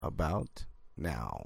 about now.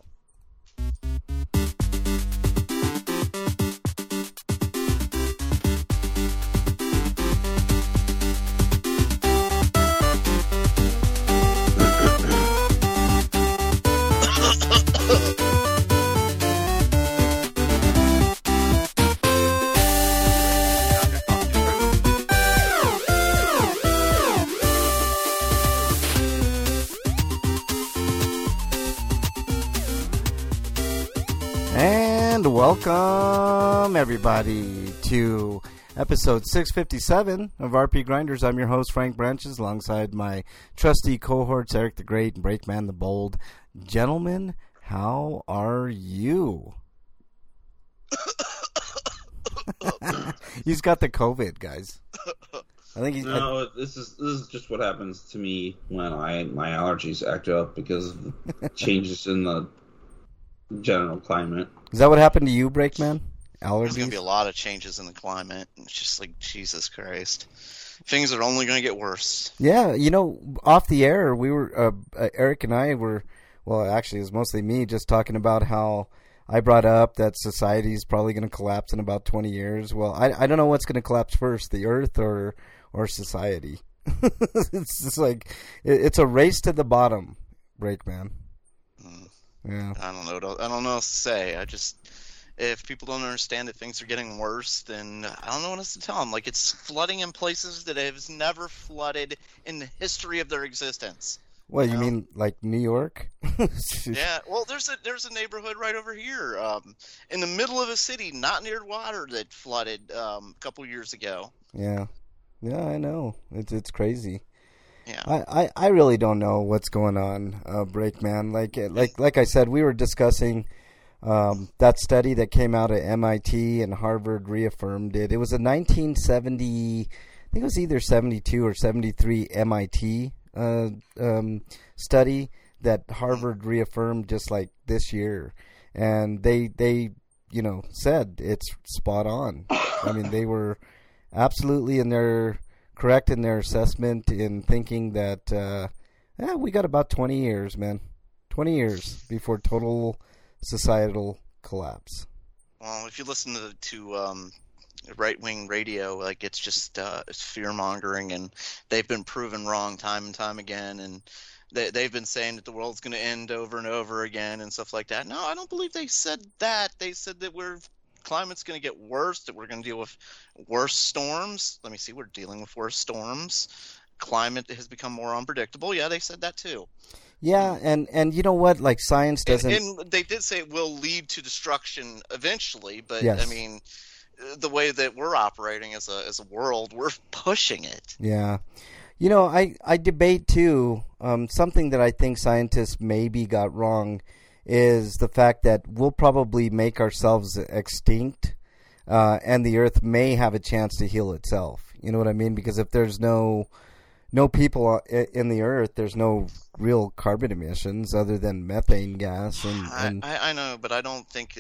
And welcome, everybody, to episode 657 of RP Grinders. I'm your host, Frank Branches, alongside my trusty cohorts, Eric the Great and Breakman the Bold. Gentlemen, how are you? He's got the COVID, guys. I think he's... No, this is just what happens to me when my allergies act up because of changes in the general climate. Is that what happened to you, Breakman? Allergies? There's going to be a lot of changes in the climate. It's just like, Jesus Christ. Things are only going to get worse. Yeah, you know, off the air, we were, Eric and I were, well, actually, it was mostly me, just talking about how I brought up that society is probably going to collapse in about 20 years. Well, I don't know what's going to collapse first, the Earth or society. It's just like, it's a race to the bottom, Breakman. Yeah. I don't know what else to say. If people don't understand that things are getting worse, then I don't know what else to tell them. Like, it's flooding in places that has never flooded in the history of their existence. What, you mean like New York? Yeah. Well, there's a neighborhood right over here, in the middle of a city, not near water, that flooded a couple years ago. Yeah. Yeah, I know. It's crazy. Yeah. I really don't know what's going on, Breakman. Like I said, we were discussing that study that came out at MIT and Harvard reaffirmed it. It was a 1970, I think it was either 72 or 73 MIT study that Harvard reaffirmed just like this year, and they said it's spot on. I mean, they were absolutely correct in their assessment in thinking that we got about 20 years, man. 20 years before total societal collapse. Well, if you listen to right-wing radio, like, it's just it's fear-mongering, and they've been proven wrong time and time again, and they've been saying that the world's going to end over and over again and stuff like that. No, I don't believe they said that. They said that climate's going to get worse, that we're going to deal with worse storms. Let me see, we're dealing with worse storms. Climate has become more unpredictable. Yeah, they said that too. Yeah, and you know what? Like, science doesn't... And they did say it will lead to destruction eventually, but yes. I mean, the way that we're operating as a world, we're pushing it. Yeah. You know, I debate too, something that I think scientists maybe got wrong is the fact that we'll probably make ourselves extinct, and the Earth may have a chance to heal itself. You know what I mean? Because if there's no people in the Earth, there's no real carbon emissions other than methane gas. And I know, but I don't think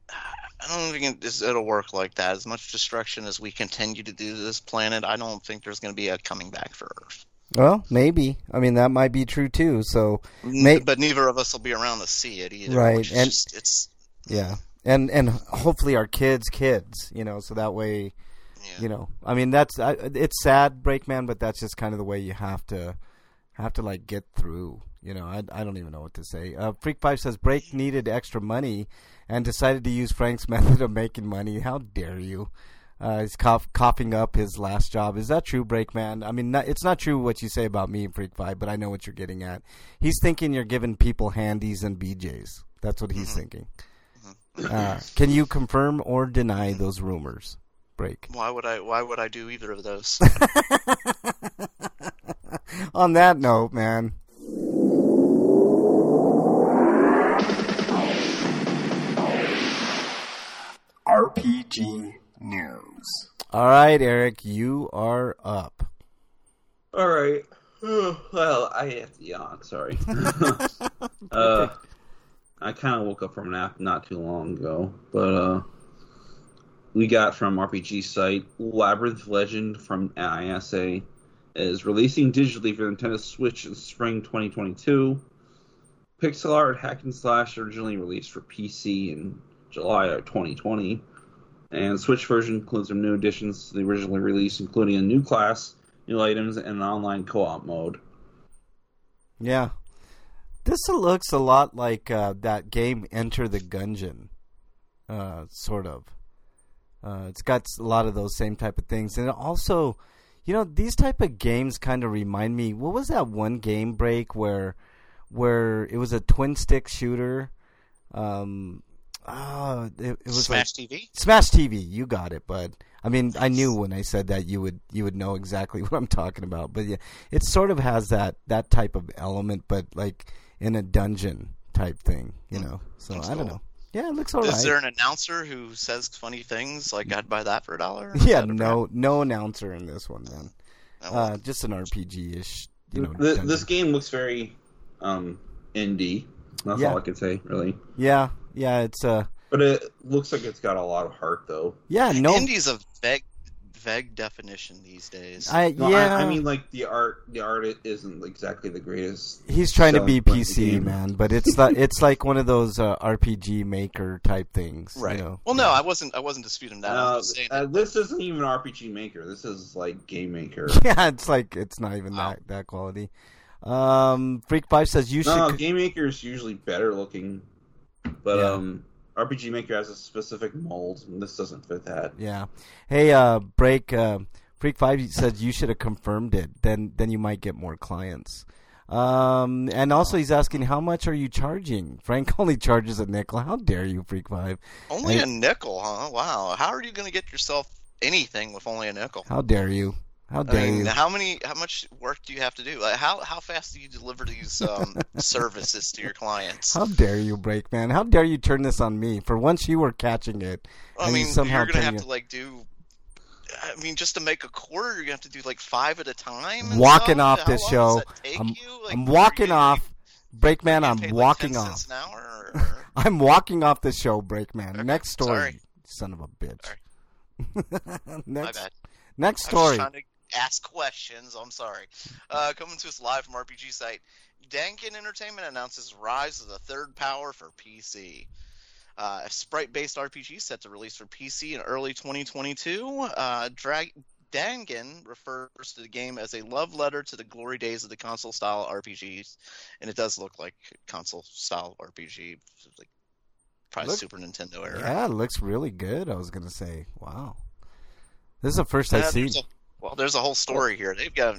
it'll work like that. As much destruction as we continue to do to this planet, I don't think there's going to be a coming back for Earth. Well, maybe. I mean, that might be true too. So, but neither of us will be around to see it either. Right, Yeah, and hopefully our kids, so that way, I mean, it's sad, Breakman, but that's just kind of the way you have to like get through. I don't even know what to say. Freak Five says Break needed extra money and decided to use Frank's method of making money. How dare you? He's coughing up his last job. Is that true, Breakman? I mean, it's not true what you say about me, Freak Five, but I know what you're getting at. He's thinking you're giving people handies and BJs. That's what he's thinking. Can you confirm or deny those rumors, Break? Why would I do either of those? On that note, man. RPG News. All right, Eric, you are up. All right. Well, I have to yawn. Sorry. I kind of woke up from a nap not too long ago, but we got from RPG site Labyrinth Legend from ISA is releasing digitally for the Nintendo Switch in spring 2022. pixel art hack and slash originally released for PC in July of 2020, and the Switch version includes some new additions to the originally release, including a new class, new items, and an online co-op mode. Yeah. This looks a lot like that game Enter the Gungeon, sort of. It's got a lot of those same type of things. And also, these type of games kind of remind me, what was that one game break where it was a twin-stick shooter? It was Smash TV? Smash TV, you got it, bud. I mean, I knew when I said that you would know exactly what I'm talking about. But yeah, it sort of has that type of element, but like in a dungeon type thing, So That's I don't cool. know. Yeah, it looks all right. Is there an announcer who says funny things like I'd buy that for $1? Yeah, no announcer in this one, man. Oh, Just an RPG-ish, This game looks very indie. That's all I can say, really. Yeah, it's But it looks like it's got a lot of heart, though. yeah, no. Indie's a vague definition these days. I mean, like the art isn't exactly the greatest. He's trying to be selling point of the PC, game. man, but it's like one of those RPG maker type things, right. Well, no, I wasn't disputing that. I was just saying that. This isn't even RPG Maker. This is like Game Maker. Yeah, it's not even that quality. Freak5 says you should. No, Game Maker is usually better looking, but RPG Maker has a specific mold, and this doesn't fit that. Yeah. Hey, Freak5 says you should have confirmed it. Then you might get more clients. And also he's asking, how much are you charging? Frank only charges a nickel. How dare you, Freak5? Only a nickel, huh? Wow. How are you going to get yourself anything with only a nickel? How dare you? How dare you? How much work do you have to do? Like, how fast do you deliver these services to your clients? How dare you, Breakman? How dare you turn this on me? For once you were catching it. I mean, somehow you're going to have to do. I mean, just to make a quarter, you're going to have to do 5 at a time. Walking off this show. Does that take you? I'm walking off. Breakman, I'm walking off. An hour, or... I'm walking off the show, Breakman. Okay. Next story. Sorry. Son of a bitch. My bad. Next I was story. just trying to ask questions. I'm sorry. Coming to us live from RPG site, Dankin Entertainment announces Rise of the Third Power for PC. A sprite-based RPG set to release for PC in early 2022. Dangan refers to the game as a love letter to the glory days of the console-style RPGs, and it does look like console-style RPG, like probably Super Nintendo era. Yeah, it looks really good. I was gonna say, wow, this is the first I've seen. There's a whole story here.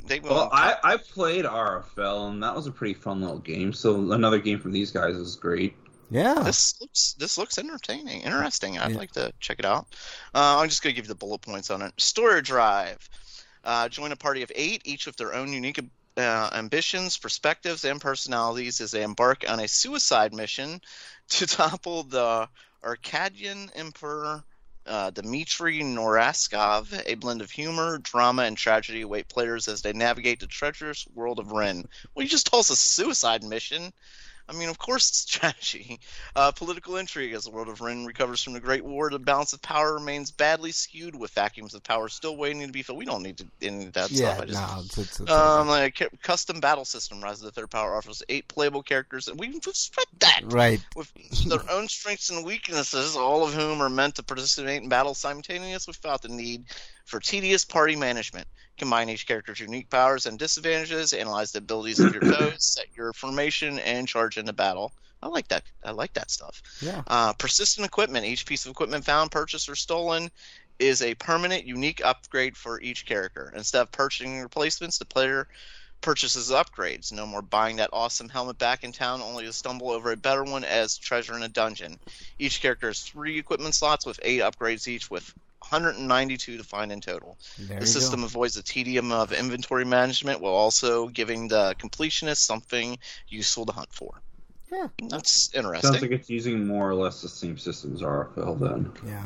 I played RFL, and that was a pretty fun little game. So another game from these guys is great. Yeah, this looks interesting. I'd like to check it out. I'm just gonna give you the bullet points on it. Story drive. Join a party of 8, each with their own unique ambitions, perspectives, and personalities, as they embark on a suicide mission to topple the Arcadian Emperor Dmitry Noraskov. A blend of humor, drama, and tragedy await players as they navigate the treacherous world of Ren. Well, you just told us a suicide mission. I mean, of course it's strategy. Political intrigue as the world of Ren recovers from the Great War. The balance of power remains badly skewed, with vacuums of power still waiting to be filled. We don't need any of that stuff. Like a custom battle system. Rise of the Third Power offers 8 playable characters, and we respect that. Right. With their own strengths and weaknesses, all of whom are meant to participate in battle simultaneously without the need for tedious party management. Combine each character's unique powers and disadvantages, analyze the abilities of your foes, set your formation, and charge into battle. I like that. I like that stuff. Yeah. Persistent equipment. Each piece of equipment found, purchased, or stolen is a permanent, unique upgrade for each character. Instead of purchasing replacements, the player purchases upgrades. No more buying that awesome helmet back in town only to stumble over a better one as treasure in a dungeon. Each character has 3 equipment slots with 8 upgrades each, with 192 to find in total. The system avoids the tedium of inventory management while also giving the completionist something useful to hunt for. Yeah, that's interesting. Sounds like it's using more or less the same system as RFL then. Yeah.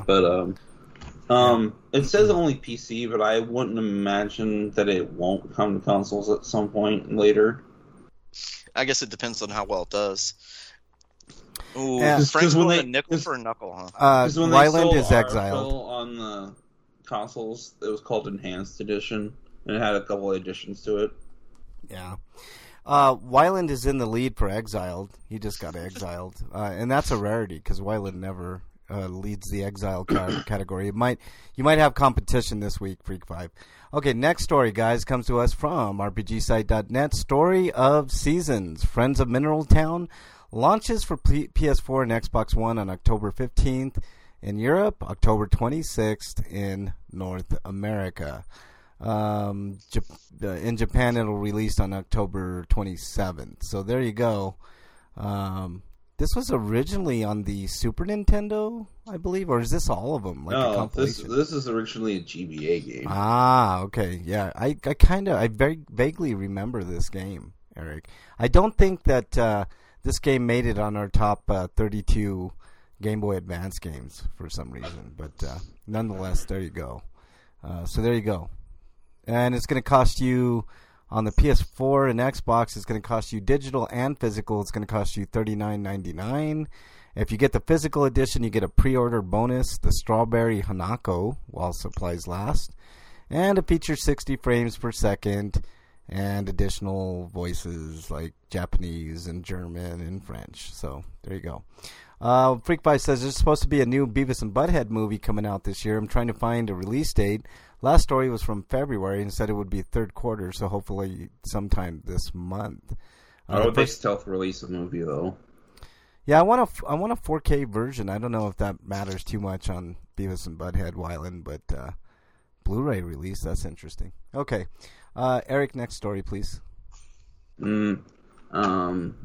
But it says only PC, but I wouldn't imagine that it won't come to consoles at some point later. I guess it depends on how well it does. Ooh, Yeah. Frank's going a nickel for a knuckle, huh? When they Wyland sold is exiled. RFL on the consoles, it was called Enhanced Edition, and it had a couple of additions to it. Yeah. Weiland is in the lead for Exiled. He just got exiled. And that's a rarity because Weiland never leads the Exile category. You might have competition this week, Freak 5. Okay, next story, guys, comes to us from RPGsite.net. Story of Seasons. Friends of Mineral Town launches for PS4 and Xbox One on October 15th in Europe, October 26th in North America. In Japan, it'll release on October 27th. So there you go. This was originally on the Super Nintendo, I believe, or is this all of them? Like no, this is originally a GBA game. Ah, okay, yeah. I very vaguely remember this game, Eric. I don't think that this game made it on our top 32 Game Boy Advance games for some reason, but nonetheless, there you go. So there you go. And it's going to cost you, on the PS4 and Xbox, it's going to cost you digital and physical. It's going to cost you $39.99. If you get the physical edition, you get a pre-order bonus, the Strawberry Hanako, while supplies last. And it features 60 frames per second and additional voices like Japanese and German and French. So there you go. Freak5 says there's supposed to be a new Beavis and Butthead movie coming out this year. I'm trying to find a release date. Last story was from February and said it would be third quarter, so hopefully sometime this month. They stealth release a movie though? Yeah, I want a 4K version. I don't know if that matters too much on Beavis and Butthead Wyland, but Blu-ray release, that's interesting. Okay, Eric, next story, please. From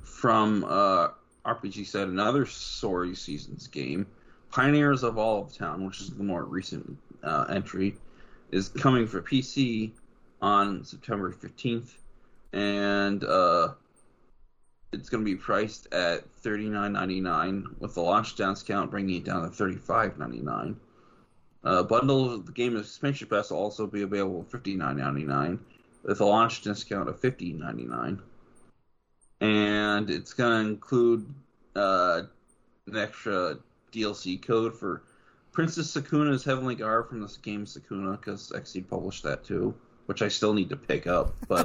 RPG said another Story Seasons game, Pioneers of Olive Town, which is the more recent entry, is coming for PC on September 15th, and it's going to be priced at $39.99 with the launch discount bringing it down to $35.99. Bundle of the game expansion pass will also be available at $59.99 with a launch discount of $15.99. And it's going to include an extra DLC code for Princess Sakuna's Heavenly Garb from this game Sakuna, because XSEED published that too, which I still need to pick up, but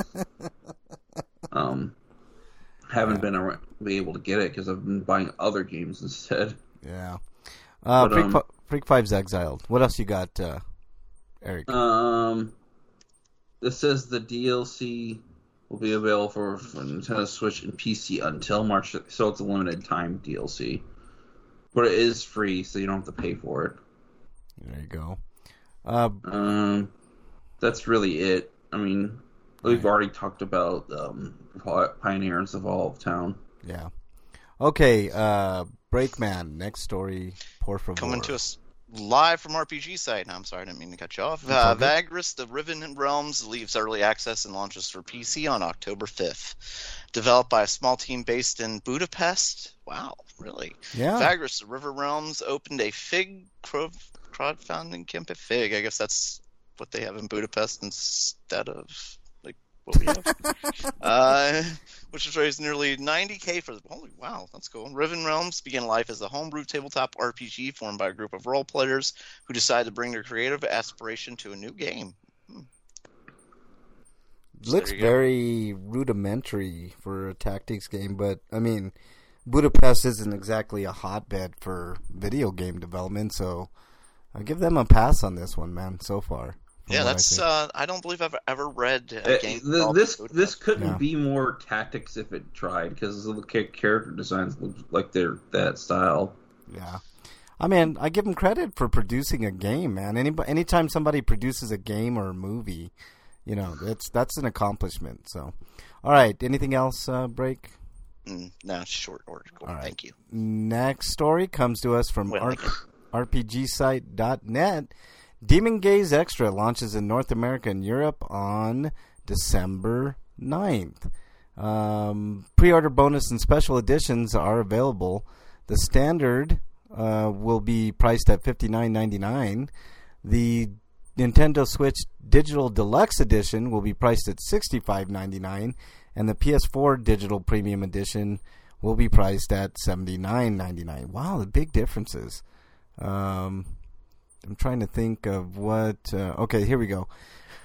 haven't been able to get it because I've been buying other games instead. Yeah. Freak 5's Exiled. What else you got, Eric? This says the DLC will be available for Nintendo Switch and PC until March, so it's a limited time DLC. But it is free, so you don't have to pay for it. There you go. That's really it. I mean, we've already talked about Pioneers of Olive Town. Yeah. Okay, Breakman, next story, por favor. Coming to us live from RPG Site. No, I'm sorry, I didn't mean to cut you off. Vagris, the Riven Realms, leaves early access and launches for PC on October 5th. Developed by a small team based in Budapest. Wow, really? Yeah. Vagris, the River Realms, opened a Fig crowdfunding camp at Fig. I guess that's what they have in Budapest instead of like what we have. Which has raised nearly $90K for the... Holy wow, that's cool. Riven Realms began life as a homebrew tabletop RPG formed by a group of role players who decided to bring their creative aspiration to a new game. Looks very rudimentary for a tactics game, but I mean, Budapest isn't exactly a hotbed for video game development, so I'll give them a pass on this one, man, so far. Yeah, that's. I don't believe I've ever read a game. This couldn't be more tactics if it tried, because the character designs look like they're that style. Yeah, I mean, I give them credit for producing a game, man. Anytime somebody produces a game or a movie, you know, that's an accomplishment. So, all right, anything else, Break? No, short article. Right. Thank you. Next story comes to us from RPGsite.net. Demon Gaze Extra launches in North America and Europe on December 9th. Pre-order bonus and special editions are available. The standard will be priced at $59.99. The Nintendo Switch Digital Deluxe Edition will be priced at $65.99. And the PS4 Digital Premium Edition will be priced at $79.99. Wow, the big differences. I'm trying to think of what... okay, here we go.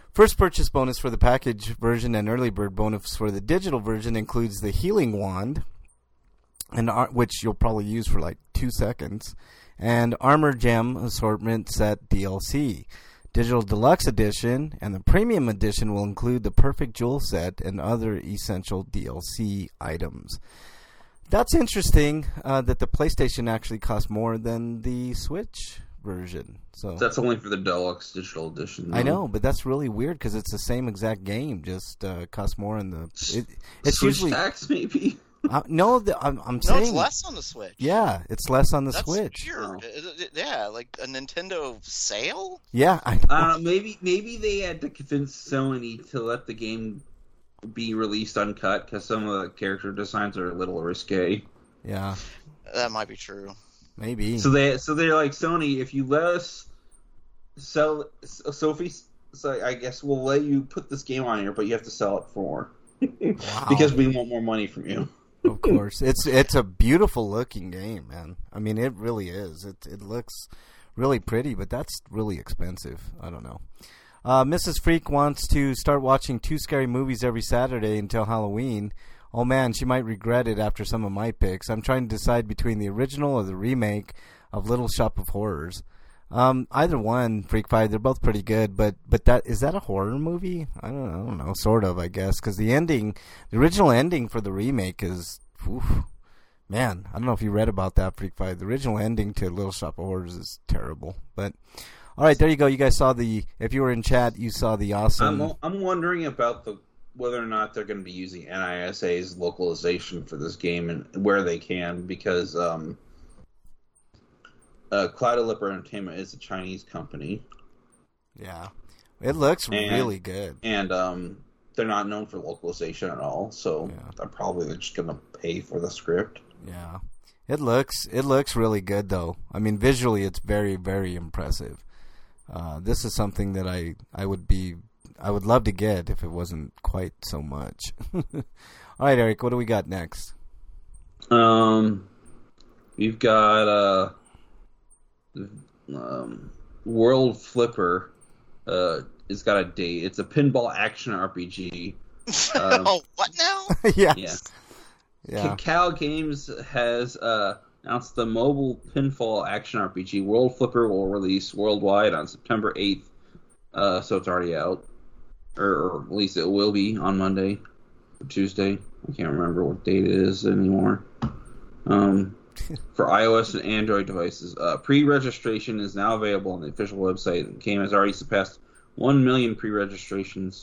First purchase bonus for the package version and early bird bonus for the digital version includes the healing wand, which you'll probably use for like 2 seconds, and Armor Gem Assortment Set DLC. Digital Deluxe Edition and the Premium Edition will include the Perfect Jewel Set and other essential DLC items. That's interesting that the PlayStation actually costs more than the Switch version. So that's only for the Deluxe Digital Edition, though. I know, but that's really weird because it's the same exact game, just costs more in the. It's Switch usually tax, maybe. No, I'm saying it's less on the Switch. Yeah, it's less on the That's Switch. Weird. Yeah, like a Nintendo sale. Yeah, I know. Maybe they had to convince Sony to let the game be released uncut because some of the character designs are a little risque. Yeah, that might be true. Maybe. So they're like, Sony, if you let us sell Sophie, so I guess we'll let you put this game on here, but you have to sell it for wow. because we want more money from you. Of course, it's a beautiful looking game, man. I mean, it really is. It looks really pretty, but that's really expensive. I don't know. Mrs. Freak wants to start watching 2 scary movies every Saturday until Halloween. Oh man, she might regret it after some of my picks. I'm trying to decide between the original or the remake of Little Shop of Horrors. Either one, Freak 5, they're both pretty good, but is that a horror movie? I don't know, sort of, I guess, because the original ending for the remake is, man, I don't know if you read about that, Freak 5. The original ending to Little Shop of Horrors is terrible, but all right, there you go. You guys saw if you were in chat, you saw the awesome. I'm wondering about whether or not they're going to be using NISA's localization for this game and where they can, because Cloud of Leopard Entertainment is a Chinese company. Yeah, it looks really good, and they're not known for localization at all. So they're just going to pay for the script. Yeah, it looks really good though. I mean, visually, it's very, very impressive. This is something that I would love to get if it wasn't quite so much. All right, Eric, what do we got next? We've got World Flipper. It's got a date. It's a pinball action RPG. Oh, what now? Yes. Yeah. Kakao Games has announced the mobile pinball action RPG World Flipper will release worldwide on September 8th. So it's already out. Or at least it will be on Monday or Tuesday. I can't remember what date it is anymore. For iOS and Android devices. Pre-registration is now available on the official website. The game has already surpassed 1 million pre-registrations.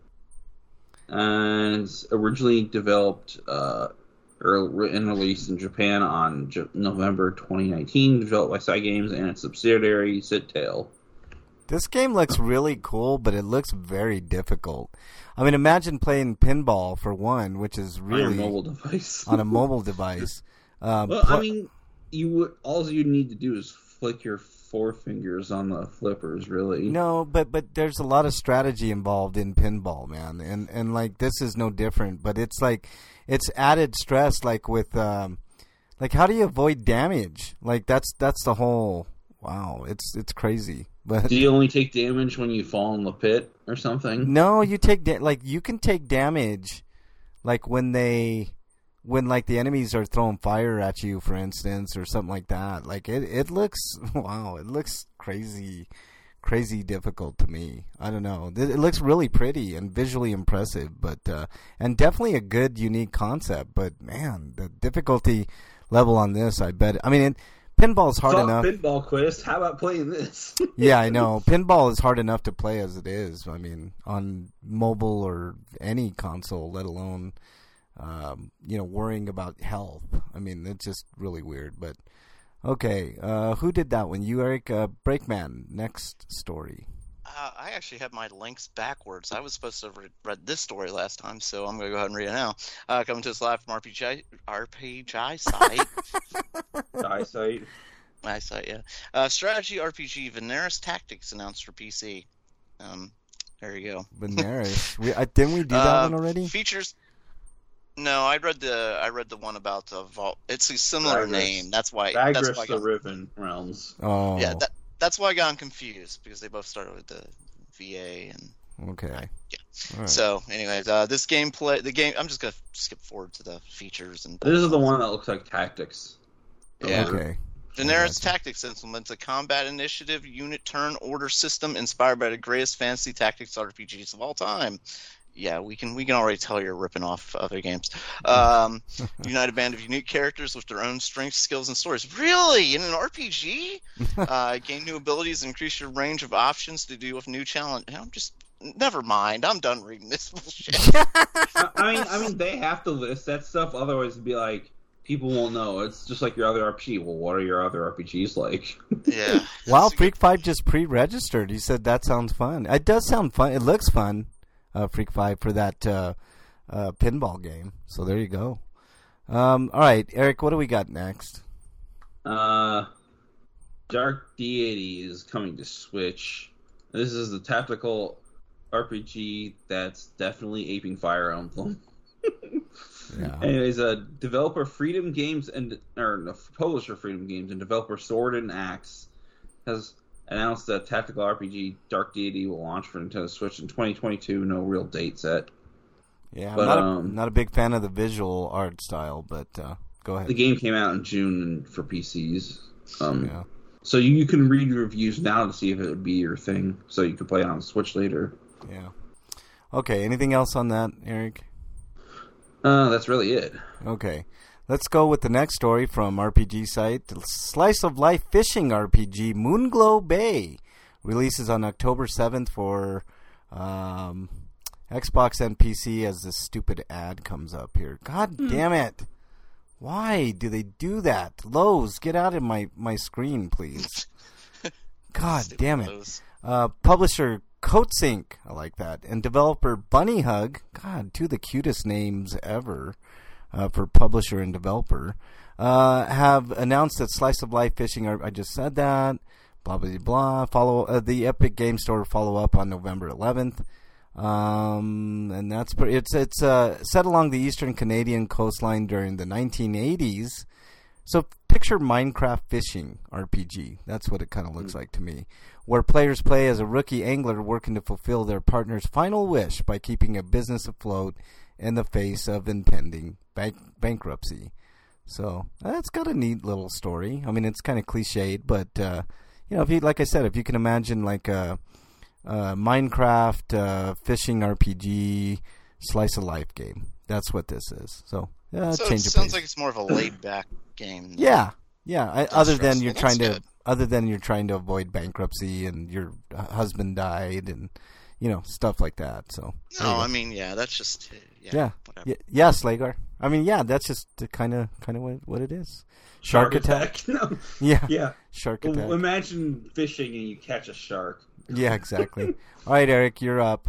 And it's originally developed and released in Japan on November 2019, developed by Cygames and its subsidiary Sittail. This game looks really cool, but it looks very difficult. I mean, imagine playing pinball for one, which is really on a mobile device. On a mobile device. I mean, all you need to do is flick your forefingers on the flippers, really. No, but there's a lot of strategy involved in pinball, man, and like this is no different. But it's like it's added stress, like with like how do you avoid damage? Like that's the whole. Wow, it's crazy. But do you only take damage when you fall in the pit or something? No, you take you can take damage, like when like the enemies are throwing fire at you, for instance, or something like that. Like it looks it looks crazy difficult to me. I don't know. It looks really pretty and visually impressive, but and definitely a good unique concept. But man, the difficulty level on this, I bet. I mean. Pinball is hard enough. Pinball quiz. How about playing this? Yeah, I know. Pinball is hard enough to play as it is. I mean, on mobile or any console, let alone, worrying about health. I mean, it's just really weird. But okay, who did that one? You, Eric? Breakman. Next story. I actually have my links backwards. I was supposed to have read this story last time, so I'm going to go ahead and read it now. Coming to us live from RPG site. My site, yeah. Strategy RPG Veneris Tactics announced for PC. There you go. Veneris. Didn't we do that one already? Features. No, I read the one about the Vault. It's a similar name. That's why. Zagreus the Riven Realms. Oh. Yeah, that's why I got confused, because they both started with the VA and Okay. Yeah. All right. So, anyways, this gameplay, I'm just gonna skip forward to the features and. This is the one that looks like Tactics. Yeah. Okay. Daenerys Tactics implements a combat initiative unit turn order system inspired by the greatest fantasy tactics RPGs of all time. Yeah, we can already tell you're ripping off other games. Unite a band of unique characters with their own strengths, skills, and stories. Really? In an RPG? Gain new abilities and increase your range of options to deal with new challenge. Never mind. I'm done reading this bullshit. I mean, they have to list that stuff, otherwise it'd be like, people won't know. It's just like your other RPG. Well, what are your other RPGs like? Yeah. Wow, Freak 5 just pre-registered. He said that sounds fun. It does sound fun. It looks fun, Freak 5, for that pinball game. So there you go. All right, Eric, what do we got next? Dark Deity is coming to Switch. This is the tactical RPG that's definitely aping Fire Emblem. Yeah. Anyways, developer Freedom Games publisher Freedom Games and developer Sword and Axe has announced that tactical RPG Dark Deity will launch for Nintendo Switch in 2022. No real date set. Yeah, but, I'm not a big fan of the visual art style, but go ahead. The game came out in June for PCs. Yeah. So you can read reviews now to see if it would be your thing, so you can play it on the Switch later. Yeah. Okay, anything else on that, Eric? That's really it. Okay. Let's go with the next story from RPG site. The Slice of Life fishing RPG Moonglow Bay releases on October 7th for Xbox and PC as this stupid ad comes up here. God damn it. Why do they do that? Lowe's, get out of my screen, please. God damn it. Publisher Coatsink, I like that, and developer Bunny Hug, God, two of the cutest names ever for publisher and developer, have announced that Slice of Life Fishing, I just said that, blah, blah, blah, the Epic Game Store follow up on November 11th. And that's it's set along the eastern Canadian coastline during the 1980s. So picture Minecraft fishing RPG. That's what it kind of looks like to me. Where players play as a rookie angler working to fulfill their partner's final wish by keeping a business afloat in the face of impending bankruptcy. So that's got a neat little story. I mean, it's kind of cliched, but if you, like I said, if you can imagine like a Minecraft fishing RPG slice of life game, that's what this is. So so change it of sounds pace. like it's more of a laid back game. Yeah. Other than you're stressful. trying to avoid bankruptcy and your husband died and stuff like that. So no, I mean, that's just yeah, Slagar. I mean, that's just kind of what it is. Shark Attack. No. Yeah. Shark Attack. Well, imagine fishing and you catch a shark. Yeah, exactly. All right, Eric, you're up.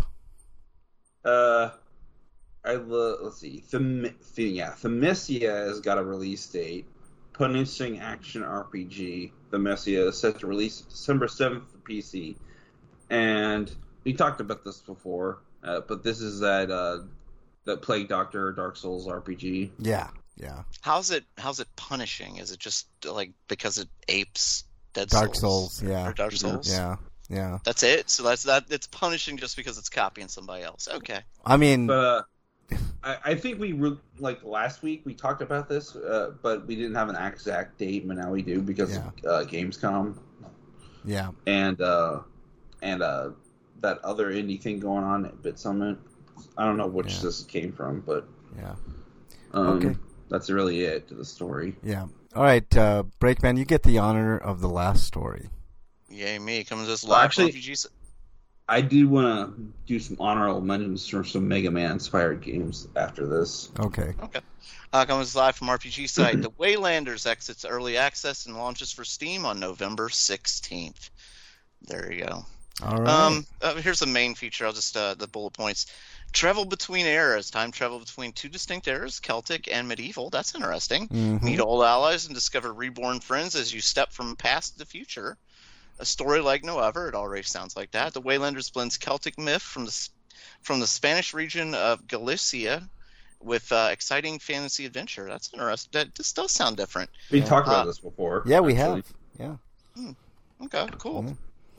Let's see. Thymesia has got a release date. Punishing action RPG. Thymesia is set to release December 7th for PC. And we talked about this before, but this is that Plague Doctor Dark Souls RPG. Yeah. How's it punishing? Is it just like because it apes Dark Souls? Yeah. Or Dark Souls? Yeah. That's it. So that's that. It's punishing just because it's copying somebody else. Okay. I mean, but I think we were like last week we talked about this, but we didn't have an exact date, but now we do because of Gamescom. Yeah. And that other indie thing going on at Bit Summit. I don't know which this came from, but okay. That's really it to the story. Yeah. All right, Breakman, you get the honor of the last story. Yay me! Comes this live RPGs. I do want to do some honorable mentions for some Mega Man inspired games after this. Okay. Comes live from RPG site. The Waylanders exits early access and launches for Steam on November 16th. There you go. All right. Here's the main feature. I'll just the bullet points. Travel between eras. Time travel between two distinct eras, Celtic and medieval. That's interesting. Mm-hmm. Meet old allies and discover reborn friends as you step from past to the future. A story like no other. It already sounds like that. The Waylanders blends Celtic myth from the Spanish region of Galicia with exciting fantasy adventure. That's interesting. This does sound different. We talked about this before. Yeah, we actually. have. Yeah. Okay, cool.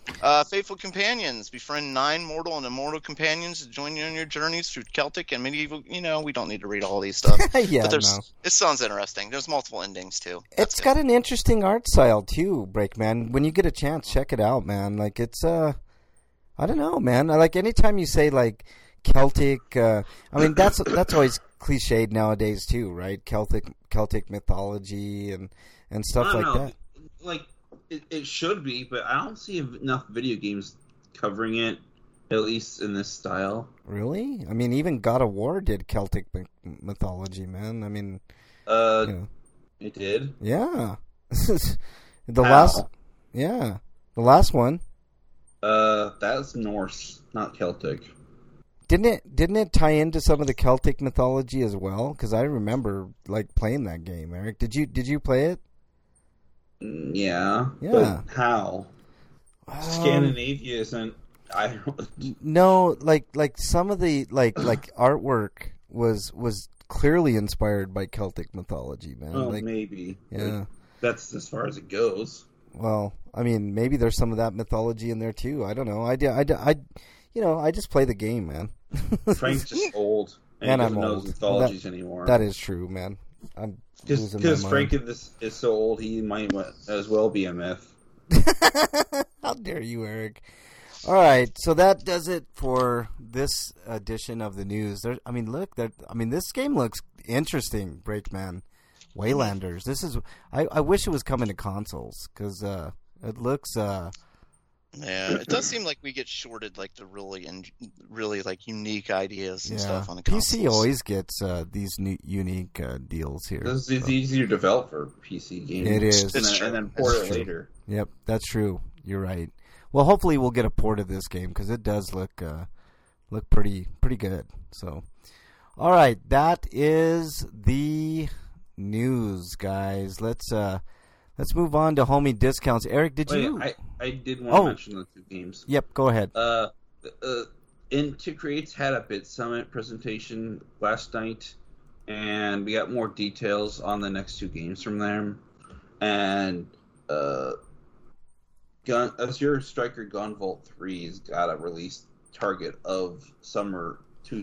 Faithful companions, befriend 9 mortal and immortal companions to join you on your journeys through Celtic and medieval. We don't need to read all these stuff. Yeah, but no. It sounds interesting. There's multiple endings too. It's got an interesting art style too, Breakman. When you get a chance, check it out, man. Like it's I don't know, man. Like anytime you say like Celtic, I mean that's always cliched nowadays too, right? Celtic mythology and stuff like that. Like it should be, but I don't see enough video games covering it, at least in this style. Really? I mean, even God of War did Celtic mythology, man. I mean, it did. Yeah, the last one. That's Norse, not Celtic. Didn't it tie into some of the Celtic mythology as well? Because I remember like playing that game. Eric, did you play it? Yeah. But how? Scandinavia isn't. I don't. No, like some of the like artwork was clearly inspired by Celtic mythology, man. Oh, maybe. Yeah. Like, that's as far as it goes. Well, I mean, maybe there's some of that mythology in there too. I don't know. I just play the game, man. Frank's just old, and he doesn't know his mythologies anymore. That is true, man. I'm because Frank is so old, he might as well be a myth. How dare you, Eric? All right, so that does it for this edition of the news. This game looks interesting, Breakman. Waylanders. This is. I wish it was coming to consoles because it looks. Yeah, it does seem like we get shorted like the really like unique ideas and stuff on the consoles. PC always gets these new unique deals here. It's easier to develop for PC games. It is, and then port it later. Yep, that's true. You're right. Well, hopefully we'll get a port of this game because it does look pretty good. So, all right, that is the news, guys. Let's move on to homie discounts. Eric, I did want to mention the 2 games. Yep, go ahead. Into Creates had a Bit Summit presentation last night, and we got more details on the next 2 games from them. And Azure Striker Gunvolt 3 has got a release target of summer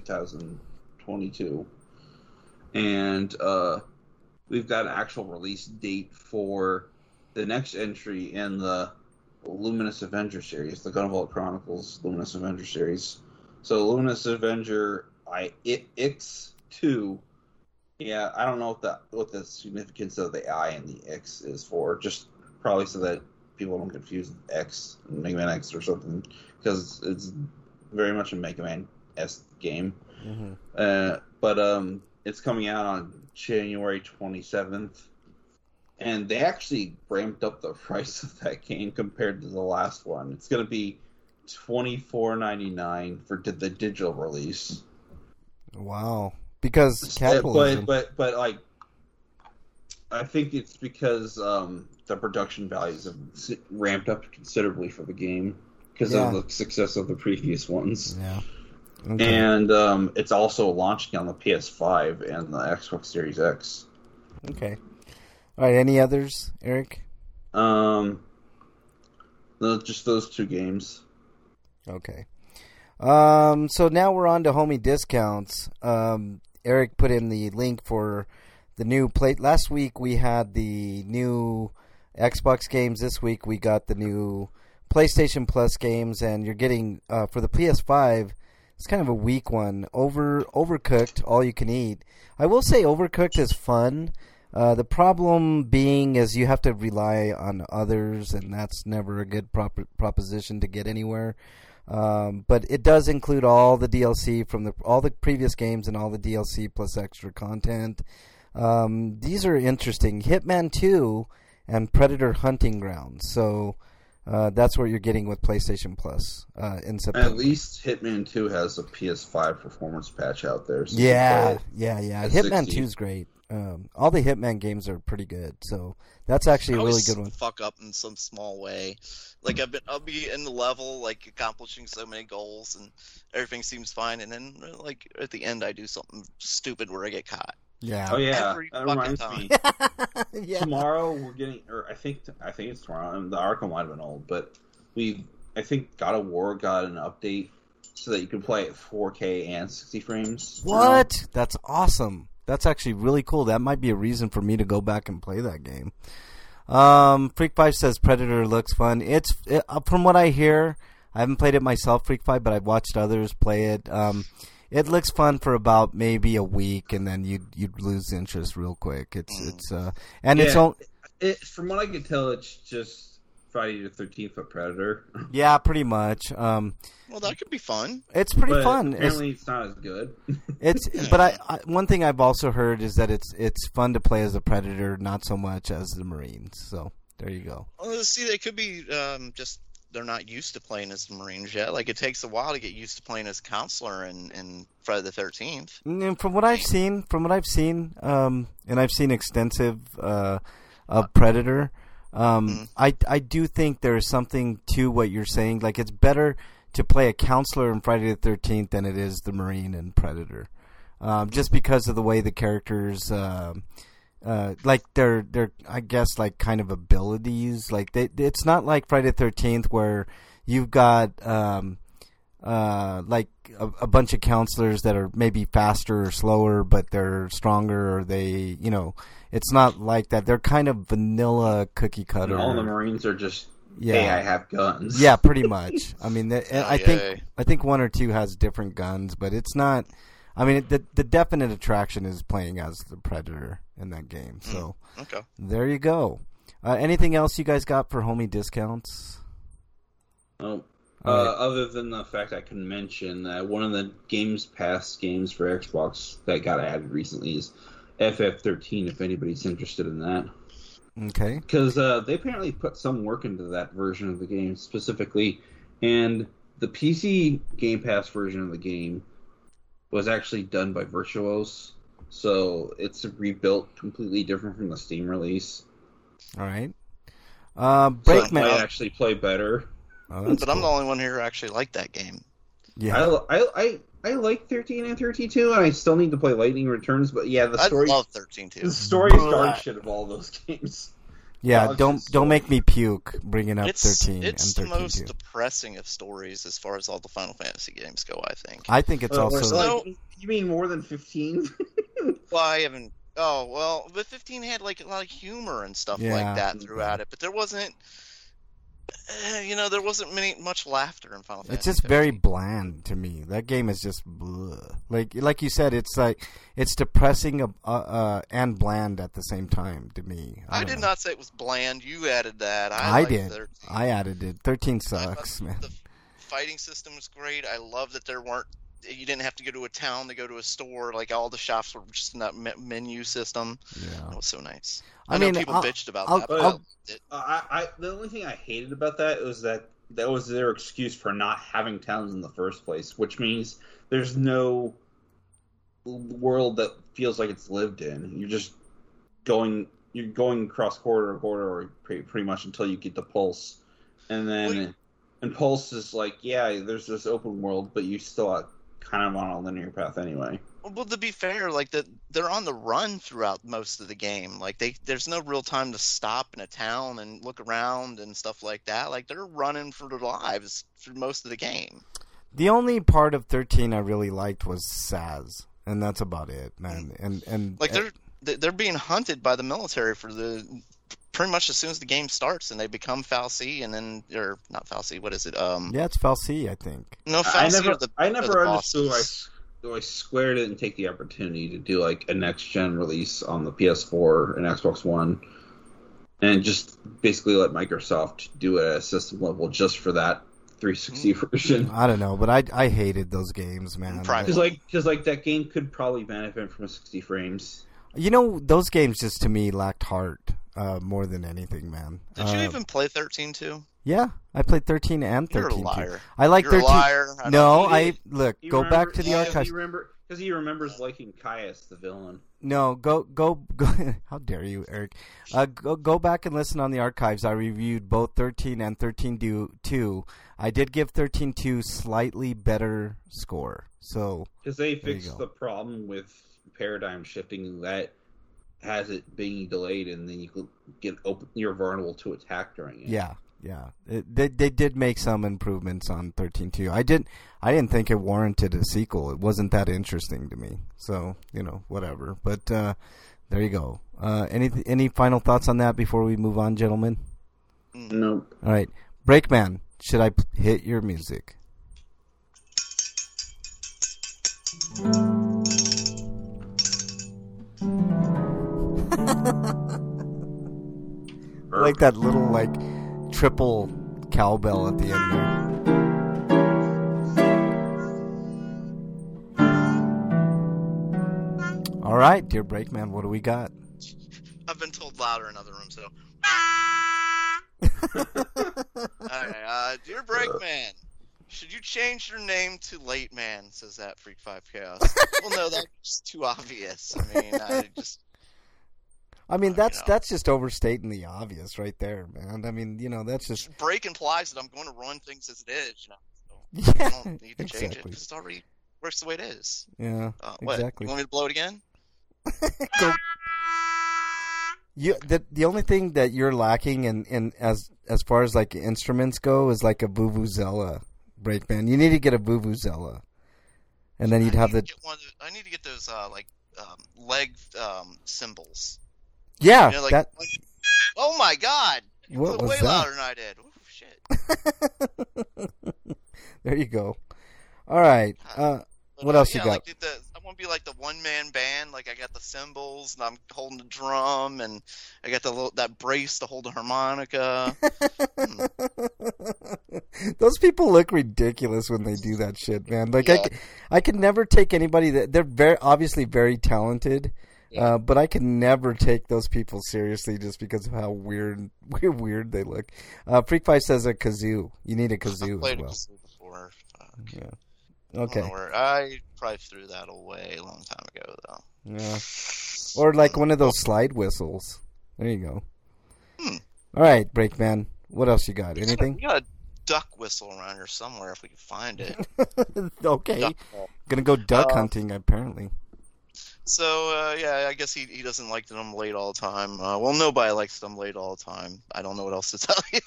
2022. And we've got an actual release date for the next entry in the Luminous Avenger series, the Gunvolt Chronicles Luminous Avenger series. So Luminous Avenger X2. Yeah, I don't know what the significance of the I and the X is for. Just probably so that people don't confuse X and Mega Man X or something, because it's very much a Mega Man-esque game. Mm-hmm. But it's coming out on January 27th. And they actually ramped up the price of that game compared to the last one. It's going to be $24.99 for the digital release. Wow. Because capitalism. But like, I think it's because the production values have ramped up considerably for the game because of the success of the previous ones. Yeah. Okay. And it's also launching on the PS5 and the Xbox Series X. Okay. All right. Any others, Eric? Just those 2 games. Okay. So now we're on to homie discounts. Eric put in the link for the new plate. Last week we had the new Xbox games. This week we got the new PlayStation Plus games, and you're getting for the PS5. It's kind of a weak one. Overcooked, all you can eat. I will say Overcooked is fun. The problem being is you have to rely on others, and that's never a good proposition to get anywhere. But it does include all the DLC from all the previous games and all the DLC plus extra content. These are interesting. Hitman 2 and Predator Hunting Grounds. So that's what you're getting with PlayStation Plus in September. At least Hitman 2 has a PS5 performance patch out there. So yeah. Hitman 2 is great. All the Hitman games are pretty good, so that's actually a really good one. Fuck up in some small way. Like I'll be in the level, like accomplishing so many goals, and everything seems fine, and then like at the end I do something stupid where I get caught. Yeah. Oh yeah. Every that fucking reminds time. me. Tomorrow we're getting, or I think it's tomorrow. And the article might have been old, but I think God of War got an update so that you can play at 4K and 60 frames. What? That's awesome. That's actually really cool. That might be a reason for me to go back and play that game. Freak5 says Predator looks fun. From what I hear, I haven't played it myself, Freak5, but I've watched others play it. It looks fun for about maybe a week, and then you'd lose interest real quick. From what I can tell, it's just Friday the 13th for Predator. Yeah, pretty much. Well, that could be fun. It's pretty fun. Apparently, it's not as good. But I one thing I've also heard is that it's fun to play as a Predator, not so much as the Marines. So there you go. Well, see, they could be just they're not used to playing as the Marines yet. Like, it takes a while to get used to playing as Counselor in Friday the 13th. And from what I've seen, and I've seen extensive of Predator. I do think there is something to what you're saying. Like, it's better to play a Counselor in Friday the 13th than it is the Marine in Predator, just because of the way the characters, like their I guess like kind of abilities. Like it's not like Friday the 13th where you've got like a bunch of counselors that are maybe faster or slower, but they're stronger, or they, it's not like that. They're kind of vanilla cookie cutter. And all the Marines are just, hey, I have guns. Yeah, pretty much. I mean, I think one or two has different guns, but it's not. I mean, the definite attraction is playing as the Predator in that game. So okay, there you go. Anything else you guys got for homie discounts? Oh. Other than the fact I can mention that one of the Games Pass games for Xbox that got added recently is FF13, if anybody's interested in that. Okay. Because they apparently put some work into that version of the game specifically, and the PC Game Pass version of the game was actually done by Virtuos, so it's rebuilt completely different from the Steam release. All right. So it might actually play better. Oh, but I'm the only one here who actually liked that game. Yeah, I like 13 and 32, and I still need to play Lightning Returns. But yeah, the story. I love 13 too. The story is dog shit of all those games. Yeah, don't make me puke bringing up 13 it's and 13 the most too. depressing of stories as far as all the Final Fantasy games go, I think. I think it's also. You mean more than 15? Well, I haven't. Oh well, but 15 had like a lot of humor and stuff like that throughout it, but there wasn't. There wasn't much laughter in Final Fantasy. It's just very bland to me. That game is just bleh. Like you said, it's like it's depressing and bland at the same time to me. I did not say it was bland. You added that. I did. 13. I added it. 13 sucks, man. The fighting system was great. I love that you didn't have to go to a town to go to a store. Like, all the shops were just in that menu system. Yeah. That was so nice. I know mean, people bitched about that, but the only thing I hated about that was that was their excuse for not having towns in the first place, which means there's no world that feels like it's lived in. You're just going across corridor to corridor pretty much until you get to Pulse, and then and Pulse is like, yeah, there's this open world, but you still kind of on a linear path anyway. Well, to be fair, like they're on the run throughout most of the game. Like there's no real time to stop in a town and look around and stuff like that. Like, they're running for their lives for most of the game. The only part of 13 I really liked was Saz, and that's about it, man. And like they're being hunted by the military for pretty much as soon as the game starts, and they become Fal'Cie, and then or not Fal'Cie. What is it? Yeah, it's Fal'Cie, I think. No, Fal'Cie. I never understood why Square didn't take the opportunity to do like a next gen release on the PS4 and Xbox One, and just basically let Microsoft do it at a system level just for that 360 version. I don't know, but I hated those games, man. Because that game could probably benefit from 60 frames. Those games just to me lacked heart more than anything, man. Did you even play 13 too? Yeah, I played 13 and 13. You're a liar. Too. I like 13. You're a liar. Go back to the archives. Because he remembers liking Caius, the villain. No, go. How dare you, Eric? Go back and listen on the archives. I reviewed both 13 and 13-2. I did give 13-2 slightly better score. So because they fixed the problem with paradigm shifting that has it being delayed, and then you could you're vulnerable to attack during it. Yeah. Yeah, they did make some improvements on 13.2. I didn't think it warranted a sequel. It wasn't that interesting to me. So, whatever. But there you go. Any final thoughts on that before we move on, gentlemen? No. All right. Breakman, should I hit your music? I like that little, triple cowbell at the end there. All right, dear Breakman, what do we got? I've been told louder in other rooms, so. Alright, dear Breakman, should you change your name to Late Man? Says that Freak 5 Chaos. Well, no, that's too obvious. That's just overstating the obvious right there, man. I mean, that's just break implies that I'm going to run things as it is, So yeah, I don't need to change it because it already works the way it is. Yeah, exactly. You want me to blow it again? Go. The only thing that you're lacking in as far as instruments go is a vuvuzela, Breakman. You need to get a vuvuzela, and then you'd have the. I need to get those leg cymbals. Yeah, oh my God! What was way that? Louder than I did. Ooh, shit. There you go. All right. What else you got? I want to be like the one-man band. I got the cymbals, and I'm holding the drum, and I got that brace to hold the harmonica. Those people look ridiculous when they do that shit, man. I could never take anybody they're obviously very talented. Yeah. But I can never take those people seriously just because of how weird they look. Freak 5 says a kazoo. You need a kazoo as well. I've played a kazoo before. Yeah. Okay. I probably threw that away a long time ago, though. Yeah. Or one of those slide whistles. There you go. All right, Breakman. What else you got? Anything? We got a duck whistle around here somewhere if we can find it. Okay. Gonna go duck hunting, apparently. So, I guess he doesn't like that I'm late all the time. Well, nobody likes that I'm late all the time. I don't know what else to tell you.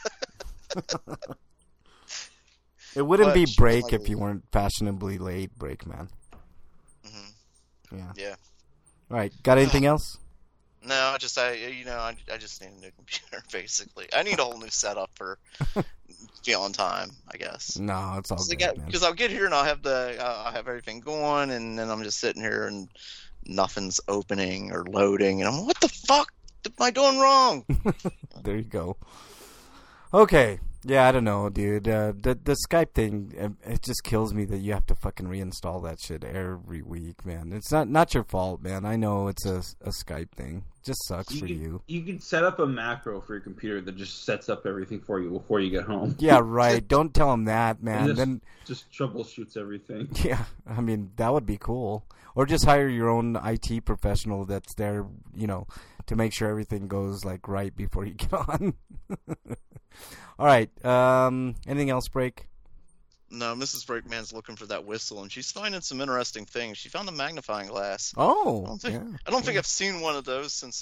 It wouldn't be break if you weren't fashionably late, Breakman. Mm-hmm. Yeah. All right. Got anything else? No, I just need a new computer, basically. I need a whole new setup for on time, I guess. No, it's all good, man. Because I'll get here and I'll have everything going, and then I'm just sitting here and nothing's opening or loading, and I'm what the fuck am I doing wrong? There you go. Okay. Yeah, I don't know, dude. The Skype thing, it just kills me that you have to fucking reinstall that shit every week, man. It's not your fault, man. I know it's a Skype thing. It just sucks for you. You can set up a macro for your computer that just sets up everything for you before you get home. Yeah, right. Don't tell them that, man. Just troubleshoots everything. Yeah, I mean, that would be cool. Or just hire your own IT professional that's there, to make sure everything goes right before you get on. All right. Anything else, Break? No, Mrs. Breakman's looking for that whistle, and she's finding some interesting things. She found a magnifying glass. Oh, I don't think I've seen one of those since